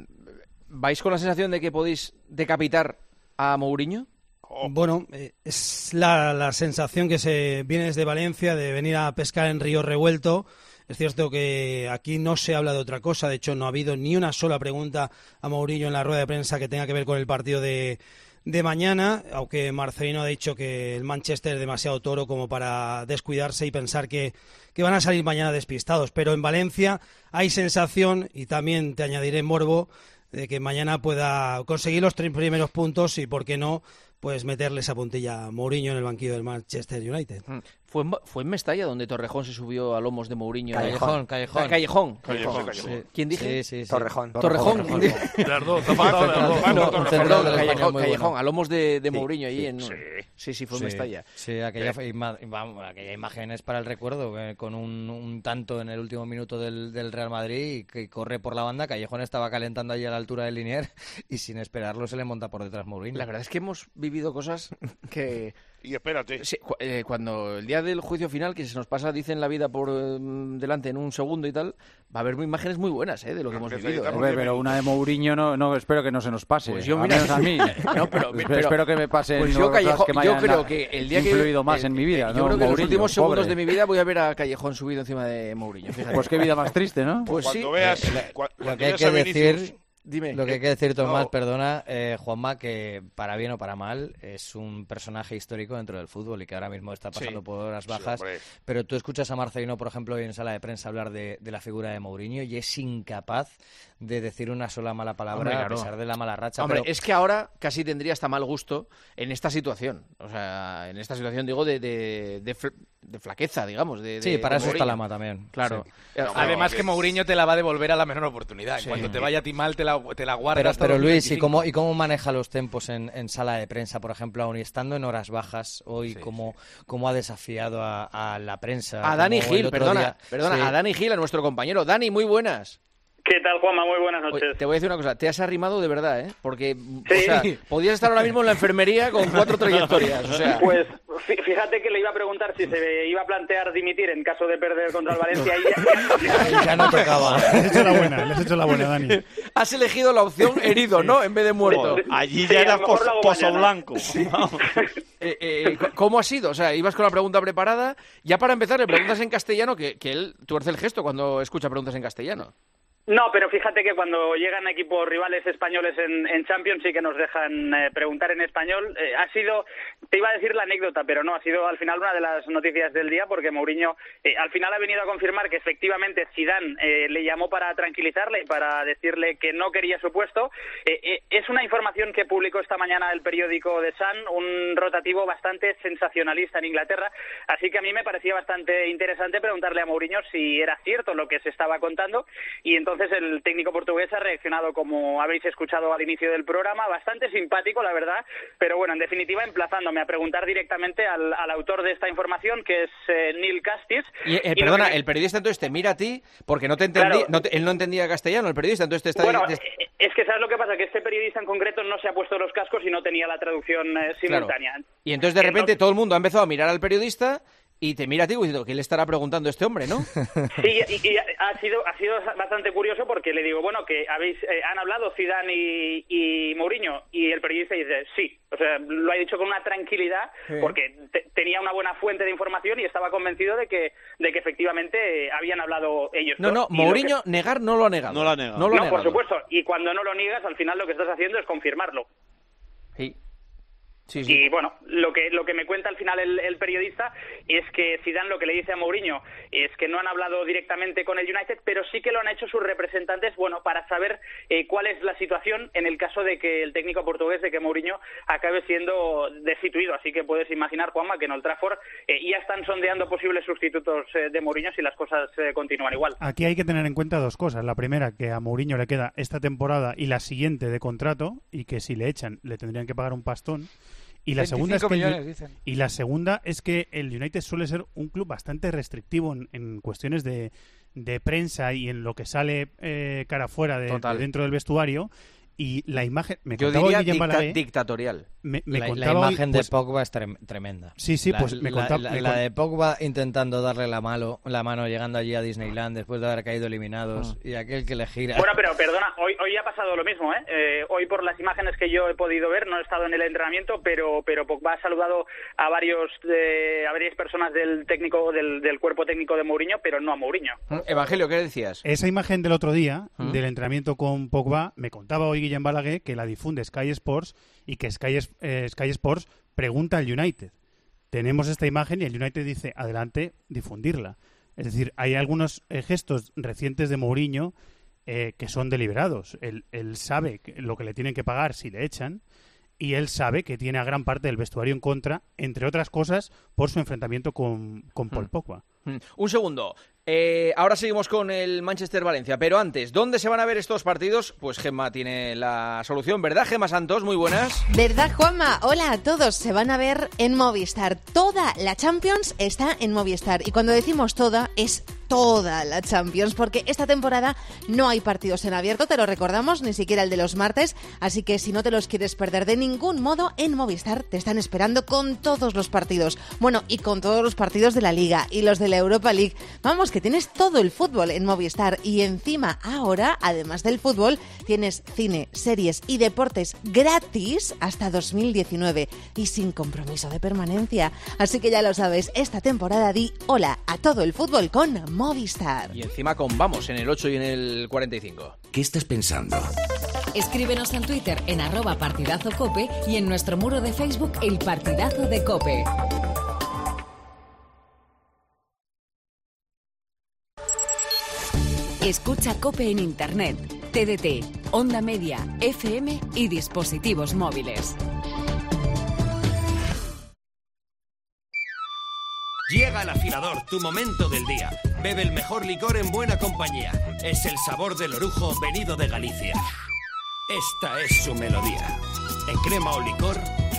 ¿vais con la sensación de que podéis decapitar a Mourinho? Bueno, eh, es la, la sensación que se viene desde Valencia de venir a pescar en río revuelto. Es cierto que aquí no se habla de otra cosa, de hecho no ha habido ni una sola pregunta a Mourinho en la rueda de prensa que tenga que ver con el partido de, de mañana, aunque Marcelino ha dicho que el Manchester es demasiado toro como para descuidarse y pensar que, que van a salir mañana despistados. Pero en Valencia hay sensación, y también te añadiré morbo, de que mañana pueda conseguir los tres primeros puntos y, por qué no, pues meterle esa puntilla a Mourinho en el banquillo del Manchester United. Fue en, fue en Mestalla donde Torrejón se subió a lomos de Mourinho. Callejón, Callejón. Ah, Callejón. Callejón, Callejón. Sí. ¿Quién dije? Sí, sí, sí. Torrejón. Torrejón. Torrejón. Las dos, te ha faltado las dos. No, Un perdón, central del Callejón, español muy Callejón, bueno. a lomos de, de Sí, Mourinho allí sí, en... sí. Sí, sí, fue en Sí, Mestalla. sí, aquella, fue ima- vamos, aquella imagen es para el recuerdo, eh, con un, un tanto en el último minuto del, del Real Madrid y que corre por la banda. Callejón estaba calentando allí a la altura del Linier y sin esperarlo se le monta por detrás Mourinho. La verdad es que hemos vivido cosas que... Y espérate. Sí, cu- eh, cuando el día del juicio final, que se nos pasa, dicen la vida por eh, delante en un segundo y tal, va a haber imágenes muy buenas eh, de lo que hemos vivido. ¿eh? Hombre, pero una de Mourinho no, no espero que no se nos pase. Pues yo, al mira, menos a mí. no, pero, Espero- pero- espero que me pasen pues yo, cosas Callejón, que me yo hayan creo da- que el día que influido más eh, en mi vida. yo ¿no? creo que en los Mourinho, últimos segundos pobre. de mi vida voy a ver a Callejón subido encima de Mourinho. Fíjate. Pues qué vida más triste, ¿no? Pues sí. Cuando veas, Eh, cua- Lo cuando que hay veas que a Vinicius- decir, Dime. lo que hay que decir, Tomás, No. perdona, eh, Juanma, que para bien o para mal es un personaje histórico dentro del fútbol y que ahora mismo está pasando Sí. por horas Sí, bajas. hombre. Pero tú escuchas a Marcelino, por ejemplo, hoy en sala de prensa hablar de, de la figura de Mourinho y es incapaz de decir una sola mala palabra Hombre, claro. a pesar de la mala racha. Hombre, pero- es que ahora casi tendría hasta mal gusto en esta situación. O sea, en esta situación, digo, de, de, de, fl- de flaqueza, digamos. De, Sí, de- para de eso está Mourinho. Lama también. Claro. Sí. Eh, No, Además que- que Mourinho te la va a devolver a la menor oportunidad. En Sí. cuanto te vaya a ti mal, te la, te la guardas Pero, hasta pero dos mil Luis, ¿y veinticinco. cómo, ¿y cómo maneja los tempos en, en sala de prensa, por ejemplo, aún estando en horas bajas hoy? Sí, cómo, ¿Cómo ha desafiado a, a la prensa? A Dani como el Gil, otro perdona, día- perdona, Sí. a Dani Gil, a nuestro compañero. Dani, muy buenas. ¿Qué tal, Juanma? Muy buenas Oye, noches. te voy a decir una cosa, te has arrimado de verdad, ¿eh? Porque, o Sí. sea, podías estar ahora mismo en la enfermería con cuatro trayectorias, o sea... Pues fí- fíjate que le iba a preguntar si se iba a plantear dimitir en caso de perder contra el Valencia y ya, Ya no tocaba. Le has hecho la buena, le has hecho la buena, Dani. Has elegido la opción herido, ¿no? En vez de muerto. Allí Sí, ya a era lo mejor pos- lo hago pozo mañana. blanco. Eh, eh, ¿Cómo ha sido? O sea, ibas con la pregunta preparada. Ya para empezar, le preguntas en castellano, que, que él tuerce el gesto cuando escucha preguntas en castellano. No, pero fíjate que cuando llegan equipos rivales españoles en, en Champions sí que nos dejan eh, preguntar en español. Eh, ha sido, te iba a decir la anécdota, pero no, ha sido al final una de las noticias del día porque Mourinho eh, al final ha venido a confirmar que efectivamente Zidane eh, le llamó para tranquilizarle y para decirle que no quería su puesto. Eh, eh, es una información que publicó esta mañana el periódico The Sun, un rotativo bastante sensacionalista en Inglaterra, así que a mí me parecía bastante interesante preguntarle a Mourinho si era cierto lo que se estaba contando y entonces el técnico portugués ha reaccionado como habéis escuchado al inicio del programa, bastante simpático la verdad, pero bueno, en definitiva emplazándome a preguntar directamente al, al autor de esta información que es eh, Neil Castis. Y, eh, Y lo perdona, que- el periodista entonces te mira a ti porque no te entendí, Claro. no te- él no entendía castellano, el periodista, entonces te está... Bueno, te- eh, es que ¿sabes lo que pasa? Que este periodista en concreto no se ha puesto los cascos y no tenía la traducción eh, simultánea. Y entonces de repente todo el mundo ha empezado a mirar al periodista y te mira a ti diciendo, ¿qué le estará preguntando este hombre, no? Sí, y, y ha sido ha sido bastante curioso porque le digo, bueno, que habéis eh, han hablado Zidane y, y Mourinho y el periodista dice, sí, o sea, lo ha dicho con una tranquilidad Sí. porque te- tenía una buena fuente de información y estaba convencido de que de que efectivamente eh, habían hablado ellos No, dos. no, Y lo Mourinho negar no lo ha negado. No lo ha negado. No, lo ha No, por negado. supuesto, y cuando no lo niegas, al final lo que estás haciendo es confirmarlo. Sí. Sí, sí. Y bueno, lo que lo que me cuenta al final el, el periodista es que Zidane lo que le dice a Mourinho es que no han hablado directamente con el United, pero sí que lo han hecho sus representantes, bueno, para saber eh, cuál es la situación en el caso de que el técnico portugués, de que Mourinho acabe siendo destituido. Así que puedes imaginar, Juanma, que en Old Trafford eh, ya están sondeando posibles sustitutos eh, de Mourinho si las cosas eh, continúan igual. Aquí hay que tener en cuenta dos cosas. La primera, que a Mourinho le queda esta temporada y la siguiente de contrato, y que si le echan le tendrían que pagar un pastón. Y la segunda es que millones, el, dicen. y la segunda es que el United suele ser un club bastante restrictivo en, en cuestiones de, de prensa y en lo que sale eh, cara afuera de, de dentro del vestuario. Y la imagen... Me Yo diría dicta dictatorial. Me, me la, la imagen hoy, pues, de Pogba es trem tremenda. Sí, sí, la, pues me la, contaba... La, me la de Pogba intentando darle la mano, la mano llegando allí a Disneyland después de haber caído eliminados oh. y aquel que le gira... Bueno, pero perdona, hoy hoy ha pasado lo mismo, ¿eh? ¿eh? Hoy por las imágenes que yo he podido ver, no he estado en el entrenamiento, pero pero Pogba ha saludado a varios eh, a varias personas del técnico del, del cuerpo técnico de Mourinho, pero no a Mourinho. Evangelio, ¿qué decías? Esa imagen del otro día, ¿Mm? del entrenamiento con Pogba, me contaba hoy Guillem Balaguer que la difunde Sky Sports y que Sky, eh, Sky Sports pregunta al United. Tenemos esta imagen y el United dice, adelante, difundirla. Es decir, hay algunos eh, gestos recientes de Mourinho eh, que son deliberados. Él, él sabe que lo que le tienen que pagar si le echan y él sabe que tiene a gran parte del vestuario en contra, entre otras cosas, por su enfrentamiento con, con Paul Pogba. Mm. Un segundo. Eh, ahora seguimos con el Manchester-Valencia, pero antes, ¿dónde se van a ver estos partidos? Pues Gemma tiene la solución, ¿verdad, Gemma Santos? Muy buenas. ¿Verdad, Juanma? Hola a todos, se van a ver en Movistar. Toda la Champions está en Movistar, y cuando decimos toda, es toda la Champions, porque esta temporada no hay partidos en abierto, te lo recordamos, ni siquiera el de los martes, así que si no te los quieres perder de ningún modo, en Movistar te están esperando con todos los partidos. Bueno, y con todos los partidos de la Liga y los de la Europa League. Vamos, que tienes todo el fútbol en Movistar, y encima ahora, además del fútbol, tienes cine, series y deportes gratis hasta dos mil diecinueve y sin compromiso de permanencia. Así que ya lo sabes, esta temporada di hola a todo el fútbol con Movistar. Y encima con vamos en el ocho y en el cuarenta y cinco. ¿Qué estás pensando? Escríbenos en Twitter en arroba partidazo cope y en nuestro muro de Facebook El Partidazo de Cope. Escucha Cope en Internet, T D T, Onda Media, F M y dispositivos móviles. Llega el afilador, tu momento del día. Bebe el mejor licor en buena compañía. Es el sabor del orujo venido de Galicia. Esta es su melodía. En crema o licor.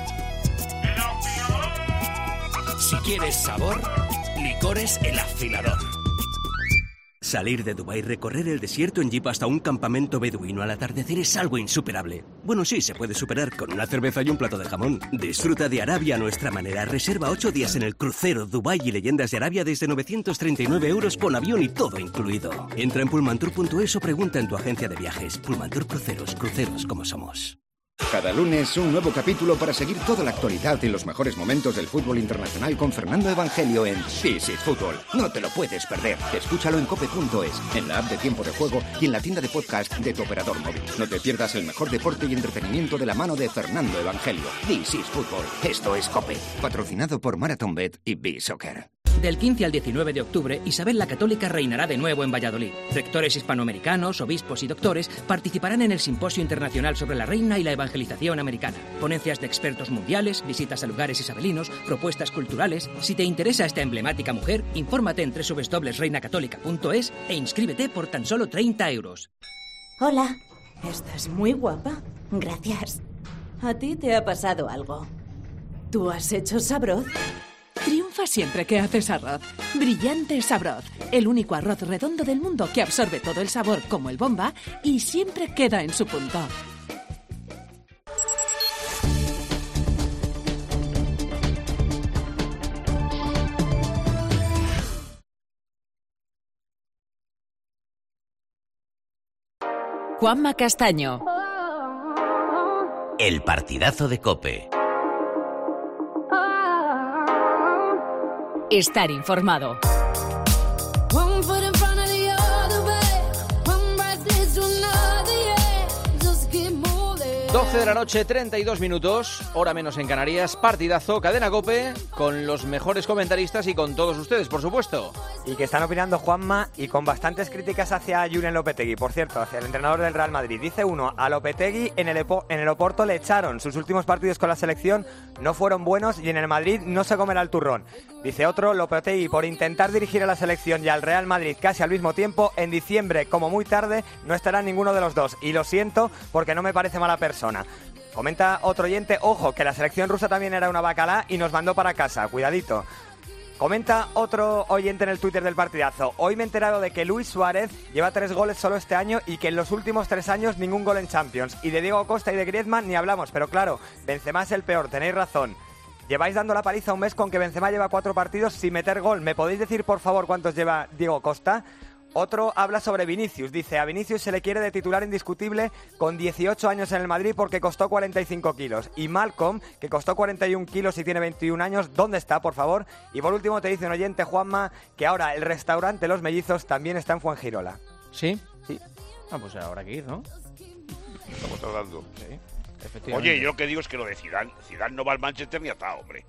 Si quieres sabor, licores El Afilador. Salir de Dubái, recorrer el desierto en jeep hasta un campamento beduino al atardecer es algo insuperable. Bueno, sí, se puede superar con una cerveza y un plato de jamón. Disfruta de Arabia a nuestra manera. Reserva ocho días en el crucero Dubái y Leyendas de Arabia desde novecientos treinta y nueve euros con avión y todo incluido. Entra en pullmantour punto es o pregunta en tu agencia de viajes. Pullmantour Cruceros, cruceros como somos. Cada lunes un nuevo capítulo para seguir toda la actualidad y los mejores momentos del fútbol internacional con Fernando Evangelio en This is Fútbol. No te lo puedes perder. Escúchalo en cope punto es, en la app de Tiempo de Juego y en la tienda de podcast de tu operador móvil. No te pierdas el mejor deporte y entretenimiento de la mano de Fernando Evangelio. This is Fútbol. Esto es Cope. Patrocinado por MarathonBet y B-Soccer. Del quince al diecinueve de octubre, Isabel la Católica reinará de nuevo en Valladolid. Rectores hispanoamericanos, obispos y doctores participarán en el Simposio Internacional sobre la Reina y la Evangelización Americana. Ponencias de expertos mundiales, visitas a lugares isabelinos, propuestas culturales. Si te interesa esta emblemática mujer, infórmate en doble u doble u doble u punto reina católica punto es e inscríbete por tan solo treinta euros. Hola, estás muy guapa. Gracias. ¿A ti te ha pasado algo? ¿Tú has hecho Sabroz? Triunfa siempre que haces arroz. Brillante Sabroz, el único arroz redondo del mundo que absorbe todo el sabor como el Bomba y siempre queda en su punto. Juanma Castaño. El partidazo de Cope. Estar informado. doce doce de la noche, treinta y dos minutos, hora menos en Canarias, partidazo, Cadena COPE, con los mejores comentaristas y con todos ustedes, por supuesto. Y que están opinando Juanma y con bastantes críticas hacia Julen Lopetegui, por cierto, hacia el entrenador del Real Madrid. Dice uno, a Lopetegui en el, Epo, en el Oporto le echaron, sus últimos partidos con la selección no fueron buenos y en el Madrid no se comerá el turrón. Dice otro, Lopetegui por intentar dirigir a la selección y al Real Madrid casi al mismo tiempo, en diciembre, como muy tarde, no estará ninguno de los dos. Y lo siento porque no me parece mala persona. Comenta otro oyente, ojo, que la selección rusa también era una bacalá y nos mandó para casa, cuidadito. Comenta otro oyente en el Twitter del partidazo, hoy me he enterado de que Luis Suárez lleva tres goles solo este año y que en los últimos tres años ningún gol en Champions. Y de Diego Costa y de Griezmann ni hablamos, pero claro, Benzema es el peor, tenéis razón. Lleváis dando la paliza un mes con que Benzema lleva cuatro partidos sin meter gol. ¿Me podéis decir, por favor, cuántos lleva Diego Costa? Otro habla sobre Vinicius. Dice, a Vinicius se le quiere de titular indiscutible con dieciocho años en el Madrid porque costó cuarenta y cinco kilos. Y Malcolm, que costó cuarenta y un kilos y tiene veintiún años, ¿dónde está, por favor? Y por último te dice un oyente, Juanma, que ahora el restaurante Los Mellizos también está en Fuengirola. ¿Sí? Sí. Ah, pues habrá que ir, ¿no? Estamos tardando. Sí, efectivamente. Oye, yo lo que digo es que lo de Zidane, Zidane no va al Manchester ni atado, hombre.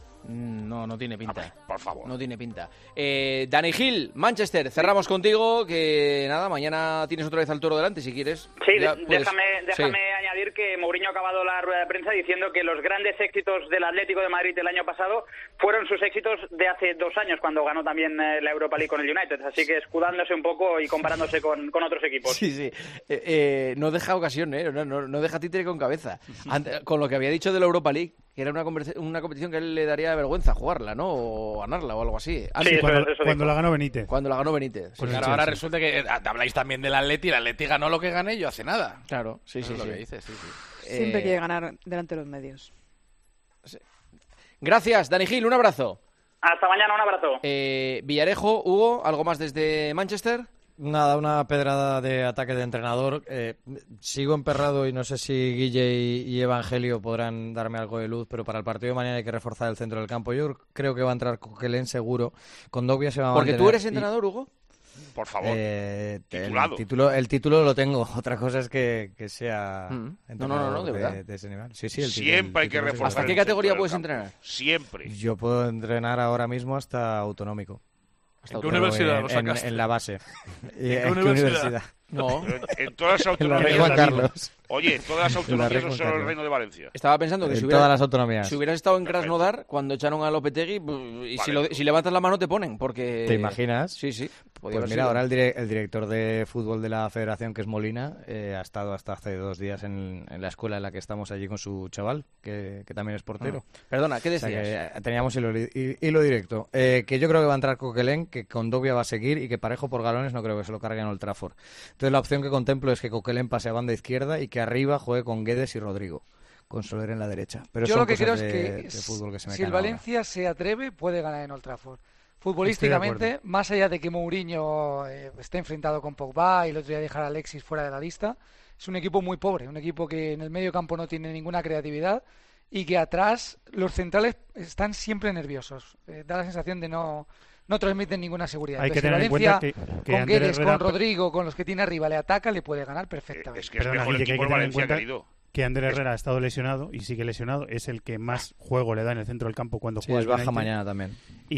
No, no tiene pinta. Ver, por favor. No tiene pinta. Eh, Dani Gil, Manchester, cerramos sí. contigo, que nada, mañana tienes otra vez al toro delante, si quieres. Sí, ya déjame, puedes... déjame sí. añadir que Mourinho ha acabado la rueda de prensa diciendo que los grandes éxitos del Atlético de Madrid el año pasado fueron sus éxitos de hace dos años, cuando ganó también eh, la Europa League con el United. Así que escudándose un poco y comparándose con, con otros equipos. Sí, sí. Eh, eh, no deja ocasión, ¿eh? No, no, no deja títere con cabeza. Ante, con lo que había dicho de la Europa League, que era una, una competición que a él le daría vergüenza jugarla, ¿no? O ganarla o algo así. Ah, sí, sí, cuando, eso cuando la ganó Benítez. Cuando la ganó Benítez. Pues sí, claro, ahora sí. resulta que habláis también del Atleti, el Atleti ganó lo que gané yo hace nada. Claro, sí, eso sí, es sí. lo que dices, sí, sí. Siempre eh... quiere ganar delante de los medios. Sí. Gracias, Dani Gil, un abrazo. Hasta mañana, un abrazo. Eh, Villarejo, Hugo, ¿algo más desde Manchester? Nada, una pedrada de ataque de entrenador. Eh, sigo emperrado y no sé si Guille y, y Evangelio podrán darme algo de luz, pero para el partido de mañana hay que reforzar el centro del campo. Yo creo que va a entrar Coquelin seguro. Kondogbia se va a Porque mantener. tú eres entrenador, y... Hugo. Por favor, eh, titulado. El título, el título lo tengo. Otra cosa es que, que sea mm. no, no, no, no, de, de, de ese nivel. Sí, sí, el Siempre título, hay que reforzar. ¿Hasta qué categoría puedes entrenar? Siempre. Yo puedo entrenar ahora mismo hasta autonómico. ¿En qué universidad en, lo sacaste? En, en la base. ¿En, ¿En qué universidad? universidad? No. En, en todas las autonomías. Juan Carlos. Oye, todas las autonomías no son el Reino de Valencia. Estaba pensando que en si, hubiera, todas las autonomías. si hubieras estado en Krasnodar cuando echaron a Lopetegui, y vale. si, lo, si levantas la mano te ponen, porque... ¿Te imaginas? Sí, sí. Pues mira, sido. ahora el, dire el director de fútbol de la federación, que es Molina, eh, ha estado hasta hace dos días en, en la escuela en la que estamos allí con su chaval, que, que también es portero. Ah. Perdona, ¿qué decías? O sea que teníamos hilo, hilo directo. Eh, que yo creo que va a entrar Coquelin, que Kondogbia va a seguir y que Parejo por galones no creo que se lo carguen en Old Trafford. Entonces la opción que contemplo es que Coquelin pase a banda izquierda y que arriba juegue con Guedes y Rodrigo, con Soler en la derecha. Pero yo son lo que creo de, es que de fútbol que se me si el Valencia ahora. se atreve, puede ganar en Old Trafford. Futbolísticamente, más allá de que Mourinho eh, esté enfrentado con Pogba y el otro día dejar a Alexis fuera de la lista, es un equipo muy pobre, un equipo que en el medio campo no tiene ninguna creatividad y que atrás los centrales están siempre nerviosos. Eh, da la sensación de no... no transmiten ninguna seguridad. Hay Entonces, que tener si en Valencia, cuenta que, que con Ander Guedes, Herrera... con Rodrigo, con los que tiene arriba, le ataca, le puede ganar perfectamente. Es que es Perdona, mejor Guille, equipo que hay que el tener en Valencia, cuenta querido. que Ander Herrera ha estado lesionado y sigue lesionado. Es el que más juego le da en el centro del campo cuando sí, juega. Es baja mañana también.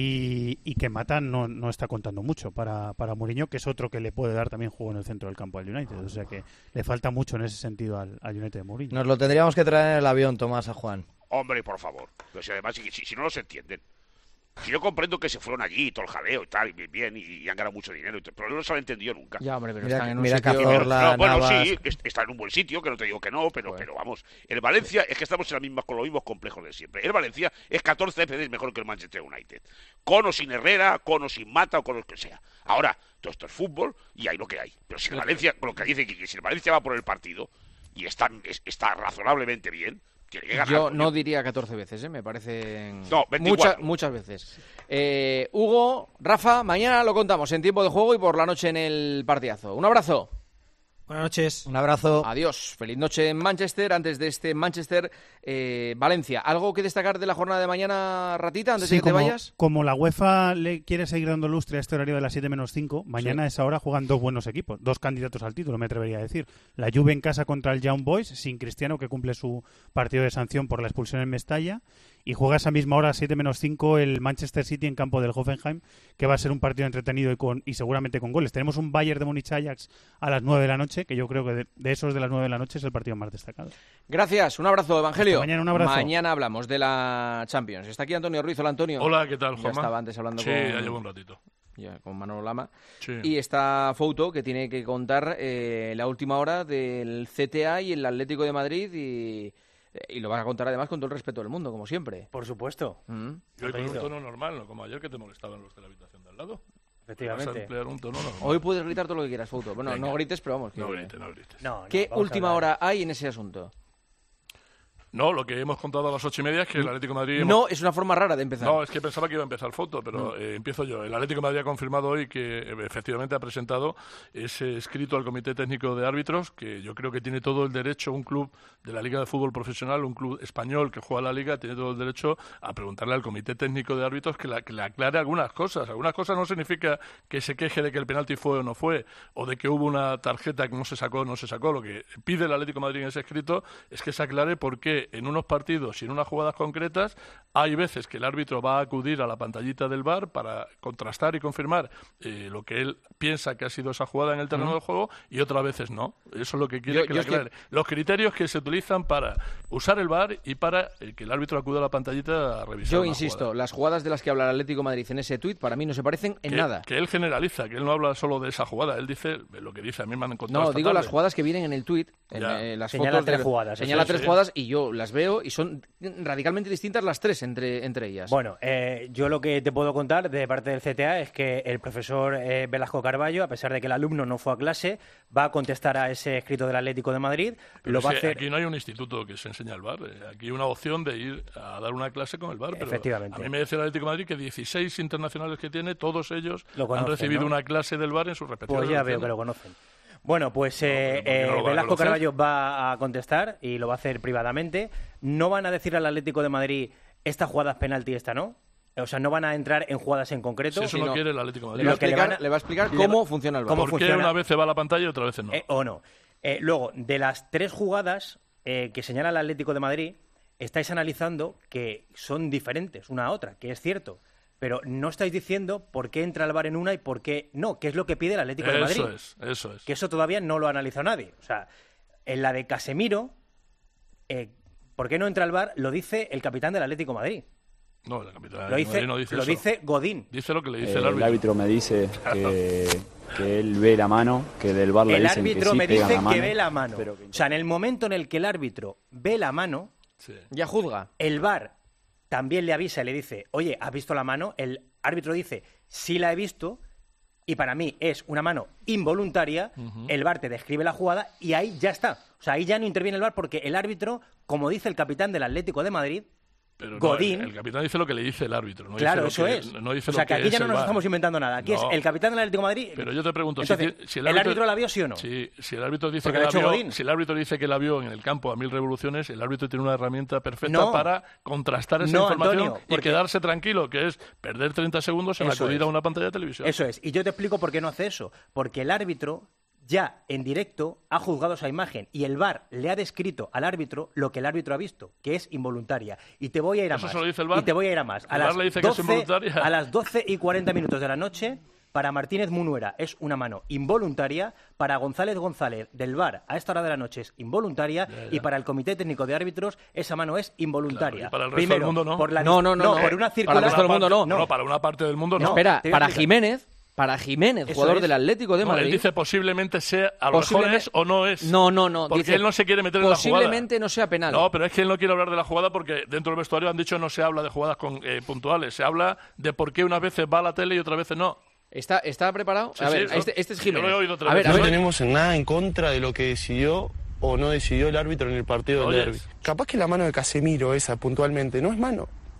Y, y que Mata no, no está contando mucho para, para Mourinho, que es otro que le puede dar también juego en el centro del campo al United. O sea que le falta mucho en ese sentido al, al United de Mourinho. Nos lo tendríamos que traer en el avión, Tomás, a Juan. Hombre, por favor. Pero si además, si, si no los entienden. Si yo comprendo que se fueron allí y todo el jaleo y tal, y bien, bien y, y han ganado mucho dinero, y todo, pero no los han entendido nunca. Ya, hombre, pero mira, están en un mira sitio... Cazorla, no, bueno, Navas... sí, está en un buen sitio, que no te digo que no, pero, bueno. pero vamos. El Valencia, es que estamos en la misma, con los mismos complejos de siempre. El Valencia es catorce veces mejor que el Manchester United. Con o sin Herrera, con o sin Mata, o con lo que sea. Ahora, todo esto es fútbol y hay lo que hay. Pero si el Valencia, con lo que dice que si el Valencia va por el partido y está, está razonablemente bien... Ganar, yo no diría catorce veces, ¿eh? Me parecen no, muchas, muchas veces. Eh, Hugo, Rafa, mañana lo contamos en tiempo de juego y por la noche en el partidazo. Un abrazo. Buenas noches. Un abrazo. Adiós. Feliz noche en Manchester. Antes de este Manchester, eh, Valencia. ¿Algo que destacar de la jornada de mañana, Ratita, antes Sí, de que como, te vayas? Como la UEFA le quiere seguir dando lustre a este horario de las siete menos cinco, mañana Sí. a esa hora juegan dos buenos equipos, dos candidatos al título, me atrevería a decir. La Juve en casa contra el Young Boys, sin Cristiano, que cumple su partido de sanción por la expulsión en Mestalla. Y juega a esa misma hora, a siete menos cinco, el Manchester City en campo del Hoffenheim, que va a ser un partido entretenido y, con, y seguramente con goles. Tenemos un Bayern de Múnich-Ajax a las nueve de la noche, que yo creo que de, de esos de las nueve de la noche es el partido más destacado. Gracias, un abrazo, Evangelio. Hasta mañana, un abrazo. Mañana hablamos de la Champions. Está aquí Antonio Ruiz. Hola, Antonio. Hola, ¿qué tal, Ya Juanma? estaba antes hablando Sí, con... ya llevo un ratito. Ya, con Manolo Lama. Sí. Y esta foto que tiene que contar eh, la última hora del C T A y el Atlético de Madrid y... Y lo vas a contar además con todo el respeto del mundo, como siempre. Por supuesto. Mm. Y hoy con un tono normal, ¿no? Como ayer que te molestaban los de la habitación de al lado. Efectivamente. Vas a emplear un tono normal. Hoy puedes gritar todo lo que quieras, foto. Bueno, Venga. no grites, pero vamos. Que... No grites, no grites. No, ¿Qué no, vamos a última hablar. hora hay en ese asunto? No, lo que hemos contado a las ocho y media es que el Atlético de Madrid... hemos- No, es una forma rara de empezar. No, es que pensaba que iba a empezar foto, pero Mm. eh, empiezo yo. El Atlético de Madrid ha confirmado hoy que eh, efectivamente ha presentado ese escrito al Comité Técnico de Árbitros, que yo creo que tiene todo el derecho, un club de la Liga de Fútbol Profesional, un club español que juega la Liga, tiene todo el derecho a preguntarle al Comité Técnico de Árbitros que, la- que le aclare algunas cosas. Algunas cosas no significa que se queje de que el penalti fue o no fue, o de que hubo una tarjeta que no se sacó o no se sacó. Lo que pide el Atlético de Madrid en ese escrito es que se aclare por qué en unos partidos y en unas jugadas concretas hay veces que el árbitro va a acudir a la pantallita del V A R para contrastar y confirmar eh, lo que él piensa que ha sido esa jugada en el terreno Ujú. del juego y otras veces no. Eso es lo que quiere Yo- que yo le es que- aclare. Los criterios que se utilizan para usar el V A R y para eh, que el árbitro acuda a la pantallita a revisar Yo una insisto, jugada. las jugadas de las que habla el Atlético de Madrid en ese tuit para mí no se parecen en que, nada. que él generaliza, que él no habla solo de esa jugada, él dice lo que dice, a mí me han encontrado No, esta digo tarde. las jugadas que vienen en el tuit, en Ya. eh, las Señala fotos tres de- jugadas, Señala eso tres es. jugadas y yo las veo y son radicalmente distintas las tres entre, entre ellas. Bueno, eh, yo lo que te puedo contar de parte del C T A es que el profesor eh, Velasco Carballo, a pesar de que el alumno no fue a clase, va a contestar a ese escrito del Atlético de Madrid. Pero lo es va a que hacer. aquí no hay un instituto que se enseña el V A R. eh, Aquí hay una opción de ir a dar una clase con el V A R. Pero Efectivamente. a mí me dice el Atlético de Madrid que dieciséis internacionales que tiene, todos ellos Lo han conocen, recibido ¿no? una clase del V A R en sus respectivas Pues ya veo selecciones. que lo conocen. Bueno, pues eh, ¿por qué no lo eh, van a Velasco conocer? Carballo va a contestar y lo va a hacer privadamente. No van a decir al Atlético de Madrid esta jugada es penalti y esta no. O sea, no van a entrar en jugadas en concreto. Si eso no quiere el Atlético de Madrid. Le va a Lo que le explicar, van a- le va a explicar le cómo va- funciona el V A R. cómo ¿Por qué funciona? una vez se va a la pantalla y otra vez no? Eh, o no. Eh, luego, de las tres jugadas eh, que señala el Atlético de Madrid, estáis analizando que son diferentes una a otra, que es cierto. Pero no estáis diciendo por qué entra el V A R en una y por qué no, que es lo que pide el Atlético de Madrid. Eso es, eso es. Que eso todavía no lo ha analizado nadie. O sea, en la de Casemiro, eh, ¿por qué no entra el V A R? Lo dice el capitán del Atlético de Madrid. No, el capitán Lo del dice, Madrid no dice lo eso. dice Godín. Dice lo que le dice Eh, el árbitro. el árbitro me dice que, que él ve la mano, que del V A R le El dicen que árbitro sí me pegan dice la mano. que ve la mano. pero que- O sea, en el momento en el que el árbitro ve la mano, Ya juzga. el V A R también le avisa y le dice, oye, ¿has visto la mano? El árbitro dice, sí la he visto, y para mí es una mano involuntaria, Ujú. el V A R te describe la jugada y ahí ya está. O sea, ahí ya no interviene el V A R porque el árbitro, como dice el capitán del Atlético de Madrid, Pero no, Godín... el, el capitán dice lo que le dice el árbitro. No Claro, dice lo eso que- es. No dice o sea, lo que aquí ya es no el nos V A R. estamos inventando nada. Aquí No. es el capitán del Atlético de Madrid. Pero yo te pregunto, Entonces, si, si ¿el árbitro la vio sí o no? Si, si el árbitro dice Porque que lo la ha hecho vio, Godín. si el árbitro dice que la vio en el campo a mil revoluciones, el árbitro tiene una herramienta perfecta No. para contrastar esa No, información Antonio, y porque- quedarse tranquilo, que es perder treinta segundos en Eso acudir es. a una pantalla de televisión. Eso es. Y yo te explico por qué no hace eso. Porque el árbitro ya en directo ha juzgado esa imagen y el V A R le ha descrito al árbitro lo que el árbitro ha visto, que es involuntaria. Y te voy a ir a ¿Eso más. se lo dice el V A R? Y te voy a ir a más. A ¿El V A R las le dice que es doce involuntaria? a las doce y cuarenta minutos de la noche, para Martínez Munuera es una mano involuntaria, para González González del V A R a esta hora de la noche es involuntaria Ya, ya. y para el Comité Técnico de Árbitros esa mano es involuntaria. Claro, y para el resto Primero, del mundo no. por la No, no, no, no. por una Para circular el resto del mundo no. No, para una parte del mundo no. No, Espera, te voy a para explicar. Jiménez, para Jiménez, Eso jugador es. del Atlético de No, Madrid. él dice posiblemente sea, a lo mejor Posiblemente- es o no es. No, no, no. Porque dice, él no se quiere meter en la jugada. Posiblemente no sea penal. No, pero es que él no quiere hablar de la jugada porque dentro del vestuario han dicho no se habla de jugadas con, eh, puntuales, se habla de por qué unas veces va a la tele y otras veces no. ¿Está, está preparado? Sí, a ver, sí, este, este es yo Jiménez. lo he oído tres a ver, a veces. ver. No tenemos nada en contra de lo que decidió o no decidió el árbitro en el partido del Oyes. derbi. Capaz que la mano de Casemiro esa puntualmente no es mano.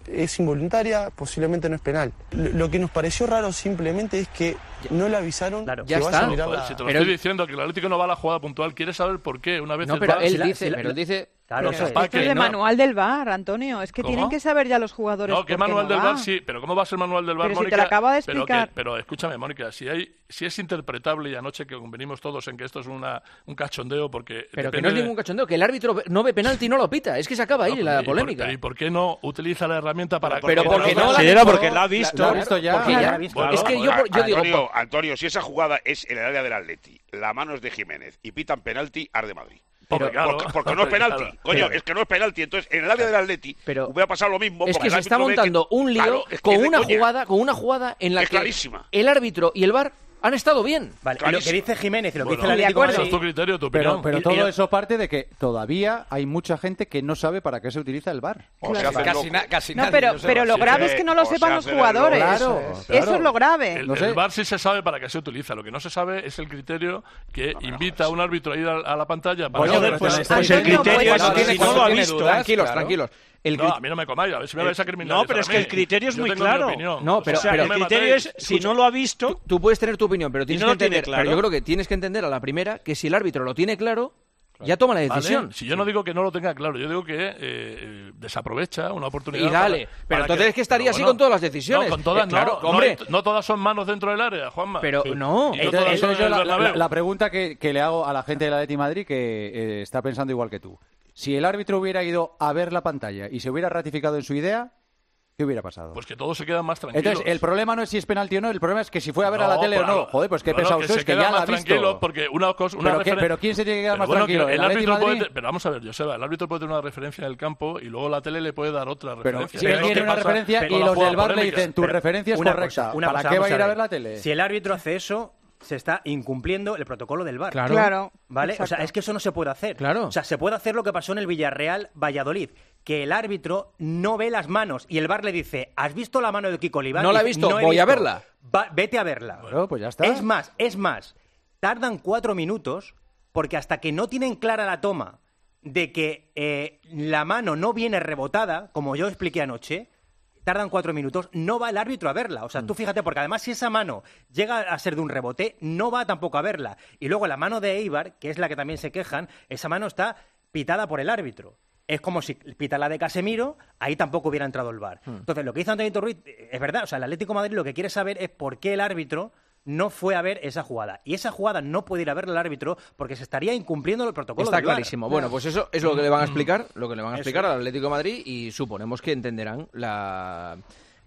es involuntaria, posiblemente no es penal. Lo, lo que nos pareció raro simplemente es que no le avisaron claro. que ya vaya está. a mirar Joder, la... si te lo pero estoy él... diciendo, que el Atlético no va a la jugada puntual, quiere saber por qué. Una vez no, el pero V A R, él si la, dice, si la, pero dice... Claro, pero esto es de no. manual del V A R, Antonio. Es que ¿Cómo? tienen que saber ya los jugadores. No, ¿qué manual no del va? V A R? Sí, pero ¿cómo va a ser manual del V A R, pero Mónica? Si te lo acabo de pero, explicar. que, pero escúchame, Mónica, si hay, si es interpretable, y anoche que convenimos todos en que esto es una, un cachondeo, porque... Pero que no es ningún cachondeo, que el árbitro no ve penalti y no lo pita. Es que se acaba ahí no, la ¿y polémica. Por, ¿Y por qué no utiliza la herramienta para... Pero, pero porque no, no la la porque la ha visto. La, ha visto ya. Porque ya. Bueno, es que yo, bueno, yo digo... Antonio, Antonio, si esa jugada es en el área del Atleti, la mano es de Jiménez y pitan penalti, arde Madrid. Pero, claro, porque, porque no es penalti, claro, coño, pero, es que no es penalti. Entonces, en el área del Atleti pero, hubiera pasado lo mismo. Es que se está ve montando que, un lío claro, es con que una coña. jugada, con una jugada en la es que clarísima. el árbitro y el V A R han estado bien. Vale, y lo que dice Jiménez y lo que bueno, dice el Atlético de Madrid... Madrid... Es tu criterio, tu pero, opinión. pero Y- todo y lo- eso parte de que todavía hay mucha gente que no sabe para qué se utiliza el V A R. O Claro. se hace Casi, loco. na, casi No, nadie pero, lo sabe. pero lo Sí, grave sí. es que no lo O se sepan hace los de jugadores. Claro, Eso claro. es lo grave. El, No sé. el V A R sí se sabe para qué se utiliza. Lo que no se sabe es el criterio que invita a un árbitro a ir a, a la pantalla para... Bueno, ver, pues- pues, pues el criterio es- no, si no lo ha visto, Tranquilos, claro. tranquilos. El no, cri- a mí no me comáis, a ver si me vais a criminalizar. No, pero es a que mí. el criterio es Yo muy tengo mi claro. opinión. No, pero- O sea, pero- no me el criterio matéis. es, si no lo ha visto, Tú puedes tener tu opinión, pero tienes no lo que tiene entender. claro. Pero yo creo que tienes que entender a la primera que si el árbitro lo tiene claro, ya toma la Vale, decisión. Si yo no digo que no lo tenga claro, yo digo que eh, eh, desaprovecha una oportunidad. Y dale. para- Pero para entonces es que estaría pero así bueno, con todas las decisiones. No, con todas Eh, claro, no. hombre. No, no todas son manos dentro del área, Juanma. Pero Sí. no. Y no Entonces, todas son entonces yo en el la, la- Bernabéu. la pregunta que, que le hago a la gente del Atleti Madrid que eh, está pensando igual que tú. Si el árbitro hubiera ido a ver la pantalla y se hubiera ratificado en su idea, ¿qué hubiera pasado? Pues que todos se quedan más tranquilos. Entonces, el problema no es si es penalti o no, el problema es que si fue a ver a la No, tele o pero- no. Joder, pues qué bueno, pesado que sois, se que queda ya la más ha visto. tranquilo, porque una cosa, una ¿Pero, qué- referen- pero ¿quién se tiene que quedar Pero más bueno, tranquilo? que ¿El el Atleti árbitro Madrid? puede, pero vamos a ver, Joseba, el árbitro puede tener una referencia en el campo y luego la tele le puede dar otra Pero referencia. si ¿Qué él es lo tiene que una pasa referencia con y la los jugada del V A R le polémica? dicen tu Pero referencia es una correcta, cosa, una ¿para cosa, qué va vamos a ir a ver. ver la tele? Si el árbitro hace eso, se está incumpliendo el protocolo del V A R. Claro. Claro. ¿Vale? O sea, exacto. es que eso no se puede hacer. Claro. O sea, se puede hacer lo que pasó en el Villarreal Valladolid, que el árbitro no ve las manos y el V A R le dice, ¿has visto la mano de Kiko Oliván? No la he Dice, visto, "No he voy a visto". verla. Va- vete a verla. Bueno, pues ya está. Es más, es más, tardan cuatro minutos porque hasta que no tienen clara la toma de que eh, la mano no viene rebotada, como yo expliqué anoche, tardan cuatro minutos, no va el árbitro a verla. O sea, tú fíjate, porque además si esa mano llega a ser de un rebote, no va tampoco a verla. Y luego la mano de Eibar, que es la que también se quejan, esa mano está pitada por el árbitro. Es como si pita la de Casemiro, ahí tampoco hubiera entrado el V A R. Entonces, lo que dice Antonio Ruiz es verdad. O sea, el Atlético de Madrid lo que quiere saber es por qué el árbitro no fue a ver esa jugada. Y esa jugada no puede ir a verla al árbitro porque se estaría incumpliendo el protocolo Está del V A R. clarísimo. Bueno, pues eso es lo que le van a explicar, lo que le van a Eso explicar es. al Atlético de Madrid y suponemos que entenderán la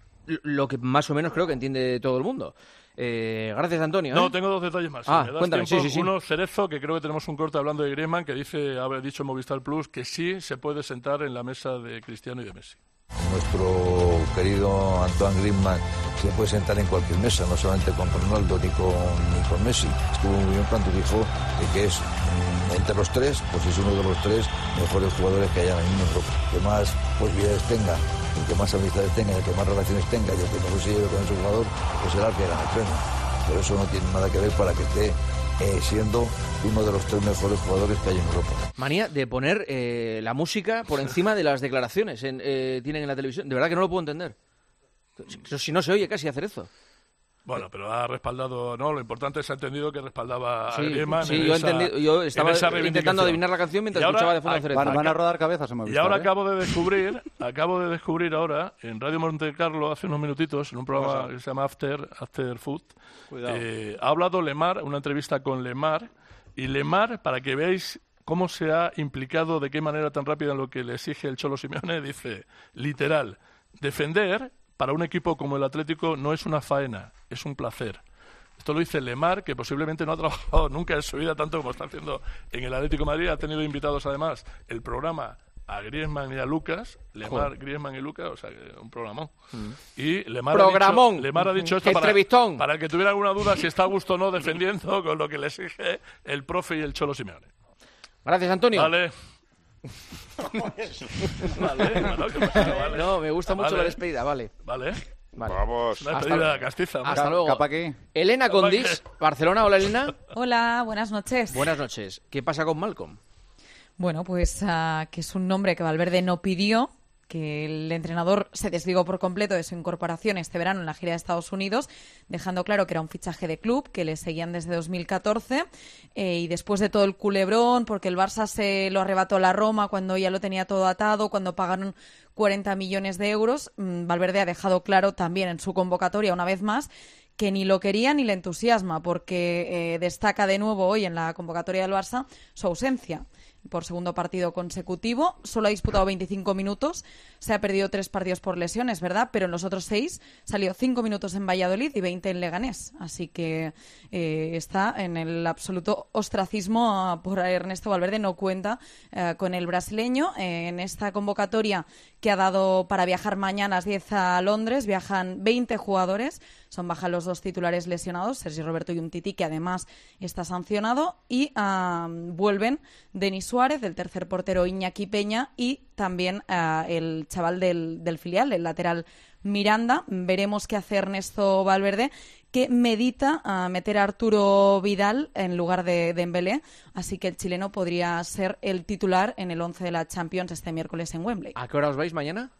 lo que más o menos creo que entiende todo el mundo. Eh, gracias, Antonio. ¿eh? No, tengo dos detalles más. Si Ah, me das cuéntame, tiempo, sí, sí, sí. Uno, Cerezo, que creo que tenemos un corte hablando de Griezmann, que dice, haber dicho en Movistar Plus, que sí se puede sentar en la mesa de Cristiano y de Messi. Nuestro querido Antoine Griezmann se puede sentar en cualquier mesa, no solamente con Ronaldo ni con, ni con Messi. Estuvo muy bien cuando dijo de que es mm, entre los tres, pues es uno de los tres mejores jugadores que hay ahora mismo en Europa. El que más posibilidades tenga, el que más amistades tenga, el que más relaciones tenga y el que mejor se lleve con ese jugador, pues será el que gana el premio. Pero eso no tiene nada que ver para que esté eh, siendo uno de los tres mejores jugadores que hay en Europa. Manía de poner eh, la música por encima de las declaraciones en, eh, tienen en la televisión. De verdad que no lo puedo entender. Si, si no se oye casi hacer eso. Bueno, pero ha respaldado, no, lo importante es que ha entendido que respaldaba Sí, a Griezmann. sí, en yo, esa, entendí- yo en estaba esa intentando reivindicación. adivinar la canción mientras Y ahora- escuchaba de fondo a Cerezo. Van, van a rodar cabezas en Y Movistar, ahora ¿eh? acabo de descubrir, acabo de descubrir ahora en Radio Monte Carlo hace unos minutitos en un programa Pasa. que se llama After After Food. Cuidado. eh, ha hablado Lemar, una entrevista con Lemar y Lemar, para que veáis cómo se ha implicado, de qué manera tan rápida en lo que le exige el Cholo Simeone, dice literal, defender para un equipo como el Atlético no es una faena, es un placer. Esto lo dice Lemar, que posiblemente no ha trabajado nunca en su vida tanto como está haciendo en el Atlético de Madrid. Ha tenido invitados, además, el programa a Griezmann y a Lucas. Lemar, Joder. Griezmann y Lucas, o sea, que un programón. Mm. Y Lemar Programón. ha dicho, Lemar ha dicho esto para, Entrevistón. para el que tuviera alguna duda si está a gusto o no defendiendo con lo que le exige el profe y el Cholo Simeone. Gracias, Antonio. Vale. Vale, bueno, ¿qué pasa? Vale. No, me gusta mucho Vale. la despedida, vale. Vale. Vale. Vamos. Una Hasta despedida luego. castiza. ¿no? Hasta luego. ¿Capa aquí? Elena ¿Capa Condis, Barcelona. Hola, Elena. Hola, buenas noches. Buenas noches. ¿Qué pasa con Malcolm? Bueno, pues ah, que es un nombre que Valverde no pidió que el entrenador se desligó por completo de su incorporación este verano en la gira de Estados Unidos, dejando claro que era un fichaje de club, que le seguían desde dos mil catorce, eh, y después de todo el culebrón, porque el Barça se lo arrebató a la Roma cuando ya lo tenía todo atado, cuando pagaron cuarenta millones de euros, mmm, Valverde ha dejado claro también en su convocatoria, una vez más, que ni lo quería ni le entusiasma, porque eh, destaca de nuevo hoy en la convocatoria del Barça su ausencia por segundo partido consecutivo. Solo ha disputado veinticinco minutos, se ha perdido tres partidos por lesiones, ¿verdad? Pero en los otros seis salió cinco minutos en Valladolid y veinte en Leganés. Así que eh, está en el absoluto ostracismo uh, por Ernesto Valverde. No cuenta uh, con el brasileño. Eh, en esta convocatoria que ha dado para viajar mañana a las diez a Londres, viajan veinte jugadores. Son baja los dos titulares lesionados, Sergi Roberto y Umtiti, que además está sancionado. Y uh, vuelven Denis Suárez, el tercer portero Iñaki Peña y también uh, el chaval del, del filial, el lateral Miranda. Veremos qué hace Ernesto Valverde, que medita uh, meter a Arturo Vidal en lugar de Dembélé, así que el chileno podría ser el titular en el once de la Champions este miércoles en Wembley. ¿A qué hora os vais mañana?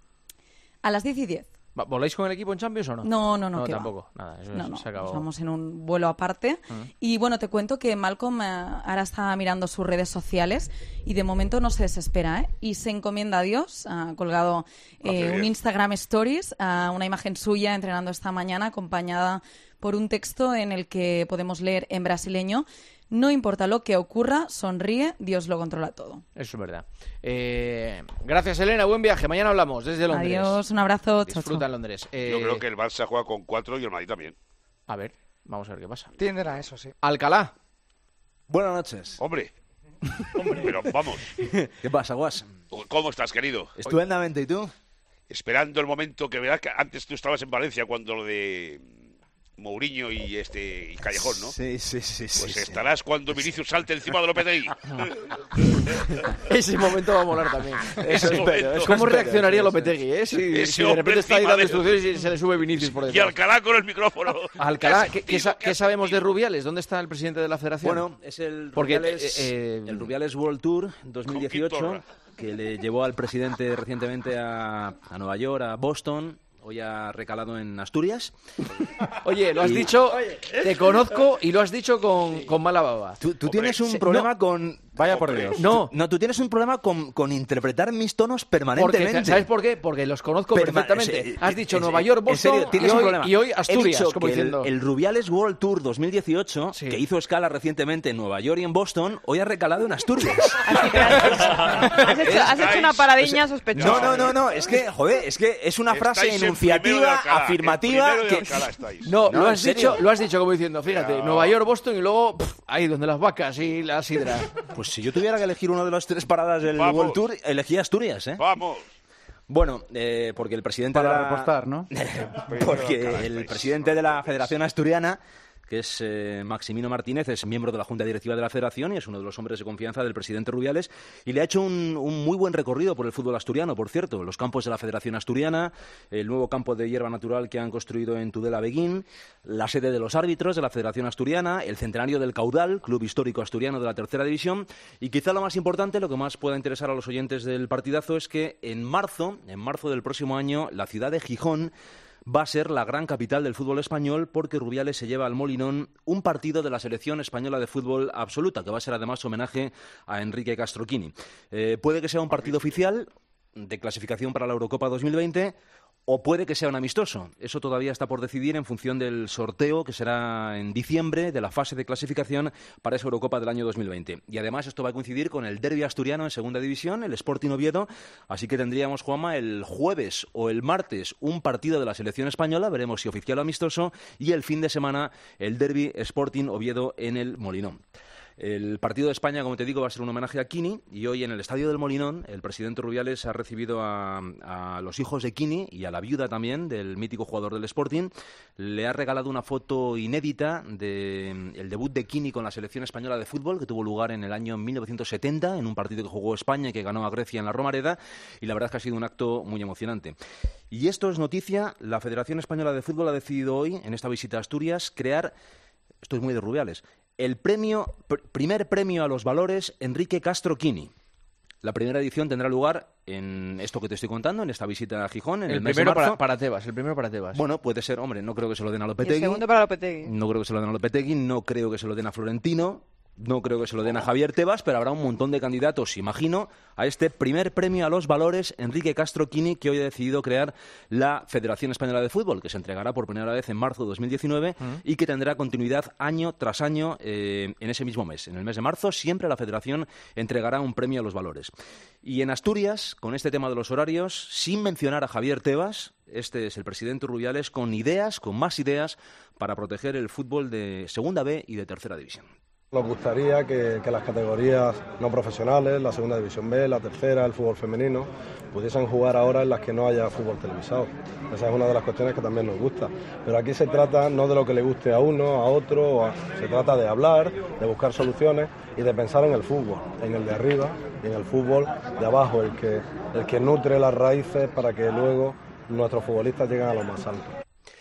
A las diez y diez. ¿Voláis con el equipo en Champions o no? No, no, no. No, que tampoco. Va. Nada, eso no, no, se acabó. Vamos en un vuelo aparte. Uh-huh. Y bueno, te cuento que Malcolm eh, ahora está mirando sus redes sociales y de momento no se desespera, ¿eh? Y se encomienda a Dios. Ha colgado eh, un Instagram Stories, uh, una imagen suya entrenando esta mañana, acompañada por un texto en el que podemos leer en brasileño: no importa lo que ocurra, sonríe, Dios lo controla todo. Eso es verdad. Eh, gracias, Elena, buen viaje. Mañana hablamos desde Londres. Adiós, un abrazo. Disfruta en Londres. Eh... Yo creo que el Barça juega con cuatro y el Madrid también. A ver, vamos a ver qué pasa. Tienden a eso, sí. Alcalá. Buenas noches. Hombre. Hombre. Pero vamos. ¿Qué pasa, Guas? ¿Cómo estás, querido? Estupendamente, ¿y tú? Esperando el momento que verás que antes tú estabas en Valencia cuando lo de Mourinho y este y Callejón, ¿no? Sí, sí, sí. Pues sí, estarás sí. cuando Vinicius salte encima de Lopetegui. Ese momento va a molar también. Ese Eso momento. es ¿Cómo reaccionaría Lopetegui, eh? Si, si de repente está ahí dando instrucciones y se le sube Vinicius por detrás. Y Alcalá con el micrófono. Alcalá, ¿qué, qué, qué sabemos de Rubiales? ¿Dónde está el presidente de la Federación? Bueno, es el Porque, Rubiales, eh, el Rubiales World Tour dos mil dieciocho, que le llevó al presidente recientemente a, a Nueva York, a Boston. Hoy ha recalado en Asturias. Oye, lo has y... dicho, te conozco y lo has dicho con, con mala baba. Tú, tú tienes un problema no, con... Vaya por Dios. No, no, tú tienes un problema con, con interpretar mis tonos permanentemente. Porque, ¿sabes por qué? Porque los conozco Perma perfectamente. se, has dicho en, Nueva York, Boston, en serio, tienes y, hoy, un problema. y hoy Asturias, He dicho como que diciendo. El, el Rubiales World Tour dos mil dieciocho, sí, que hizo escala recientemente en Nueva York y en Boston, hoy ha recalado en Asturias. has hecho, has hecho una paradiña sospechosa. No, no, no, no, es que, joder, es que es una frase enunciativa, afirmativa. Que... No, no, lo has dicho, lo has dicho como diciendo, fíjate, no. Nueva York, Boston y luego pff, ahí donde las vacas y la sidra. Pues si yo tuviera que elegir uno de las tres paradas del Vamos. World Tour, elegí Asturias, ¿eh? Vamos. Bueno, eh, porque el presidente Para de la... repostar, ¿no? porque el presidente de la Federación Asturiana, que es eh, Maximino Martínez, es miembro de la Junta Directiva de la Federación y es uno de los hombres de confianza del presidente Rubiales, y le ha hecho un, un muy buen recorrido por el fútbol asturiano, por cierto, los campos de la Federación Asturiana, el nuevo campo de hierba natural que han construido en Tudela Beguín, la sede de los árbitros de la Federación Asturiana, el centenario del Caudal, club histórico asturiano de la tercera división, y quizá lo más importante, lo que más pueda interesar a los oyentes del partidazo, es que en marzo, en marzo del próximo año, la ciudad de Gijón va a ser la gran capital del fútbol español, porque Rubiales se lleva al Molinón un partido de la selección española de fútbol absoluta, que va a ser además homenaje a Enrique Castroquini. Eh, puede que sea un partido oficial de clasificación para la Eurocopa dos mil veinte, o puede que sea un amistoso. Eso todavía está por decidir en función del sorteo que será en diciembre de la fase de clasificación para esa Eurocopa del año dos mil veinte. Y además esto va a coincidir con el derbi asturiano en segunda división, el Sporting Oviedo, así que tendríamos, Juanma, el jueves o el martes un partido de la selección española, veremos si oficial o amistoso, y el fin de semana el derbi Sporting Oviedo en el Molinón. El partido de España, como te digo, va a ser un homenaje a Quini, y hoy en el Estadio del Molinón el presidente Rubiales ha recibido a, a los hijos de Quini y a la viuda también del mítico jugador del Sporting. Le ha regalado una foto inédita del debut de Quini con la selección española de fútbol, que tuvo lugar en el año mil novecientos setenta, en un partido que jugó España y que ganó a Grecia en la Romareda, y la verdad es que ha sido un acto muy emocionante. Y esto es noticia: la Federación Española de Fútbol ha decidido hoy, en esta visita a Asturias, crear, esto es muy de Rubiales, el premio, pr- primer premio a los valores Enrique Castroquini. La primera edición tendrá lugar en esto que te estoy contando, en esta visita a Gijón, en el, El mes de primero marzo. para, para Tebas, el primero para Tebas. Bueno, puede ser, hombre, no creo que se lo den a Y el Lopetegui. segundo para Lopetegui. No creo que se lo den a Lopetegui, no creo que se lo den a Florentino, no creo que se lo den a Javier Tebas, pero habrá un montón de candidatos, imagino, a este primer premio a los valores Enrique Castro Quini, que hoy ha decidido crear la Federación Española de Fútbol, que se entregará por primera vez en marzo de dos mil diecinueve Mm. y que tendrá continuidad año tras año eh, en ese mismo mes. En el mes de marzo siempre la Federación entregará un premio a los valores. Y en Asturias, con este tema de los horarios, sin mencionar a Javier Tebas, este es el presidente Rubiales, con ideas, con más ideas, para proteger el fútbol de Segunda B y de Tercera División. Nos gustaría que, que las categorías no profesionales, la Segunda División B, la Tercera, el fútbol femenino, pudiesen jugar ahora en las que no haya fútbol televisado. Esa es una de las cuestiones que también nos gusta. Pero aquí se trata no de lo que le guste a uno, a otro, a, se trata de hablar, de buscar soluciones y de pensar en el fútbol, en el de arriba y en el fútbol de abajo, el que, el que nutre las raíces para que luego nuestros futbolistas lleguen a lo más alto.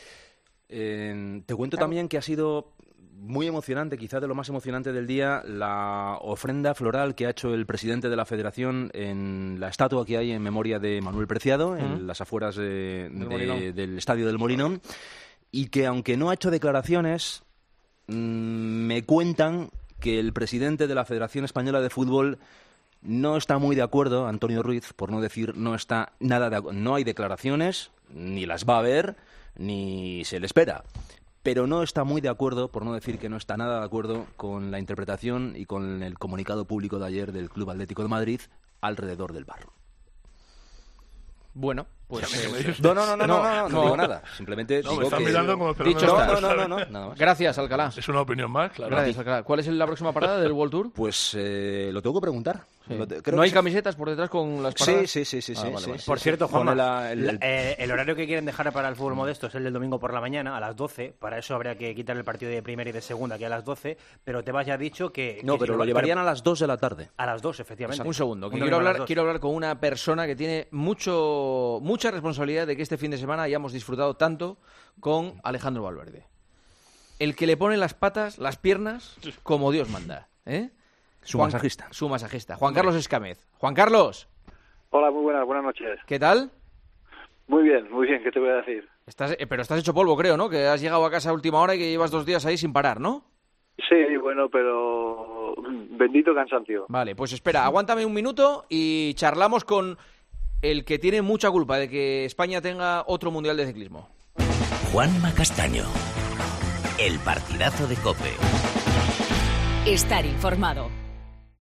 Eh, te cuento también que ha sido muy emocionante, quizás de lo más emocionante del día, la ofrenda floral que ha hecho el presidente de la Federación en la estatua que hay en memoria de Manuel Preciado, uh-huh. en las afueras de, de, del estadio del Molinón, y que aunque no ha hecho declaraciones, mmm, me cuentan que el presidente de la Federación Española de Fútbol no está muy de acuerdo, Antonio Ruiz, por no decir no está nada de acuerdo. No hay declaraciones, ni las va a haber, ni se le espera. Pero no está muy de acuerdo, por no decir que no está nada de acuerdo, con la interpretación y con el comunicado público de ayer del Club Atlético de Madrid alrededor del bar. Bueno, pues... Eh, no, no, no, no, no, no, no, no digo nada. Simplemente no, digo me están que... mirando como Dicho está. No, no, no, no, nada más. Gracias, Alcalá. Es una opinión más, claro. Gracias, Alcalá. ¿Cuál es la próxima parada del World Tour? Pues eh, lo tengo que preguntar. Sí. Lo te, creo ¿No hay que camisetas por detrás con las paradas? Sí, sí, sí, sí. Ah, sí, vale, sí, vale. sí Por sí, cierto, sí. Juanma, La, el, el... Eh, el horario que quieren dejar para el fútbol modesto es el del domingo por la mañana, a las doce. Para eso habría que quitar el partido de primera y de segunda, que a las doce. Pero Tebas ya ha dicho que... No, que pero si lo llevarían a las dos de la tarde. A las dos, efectivamente. Un segundo, que Un quiero domingo a las hablar, dos. quiero hablar con una persona que tiene mucho mucha responsabilidad de que este fin de semana hayamos disfrutado tanto con Alejandro Valverde. El que le pone las patas, las piernas, como Dios manda. ¿eh? Su Juan, masajista. Su masajista. Juan Carlos Escámez. Juan Carlos. Hola, muy buenas, buenas noches. ¿Qué tal? Muy bien, muy bien, ¿qué te voy a decir? Estás, eh, pero estás hecho polvo, creo, ¿no? Que has llegado a casa a última hora y que llevas dos días ahí sin parar, ¿no? Sí, bueno, pero bendito cansancio. Vale, pues espera, aguántame un minuto y charlamos con el que tiene mucha culpa de que España tenga otro Mundial de Ciclismo. Juanma Castaño. El partidazo de COPE. Estar informado.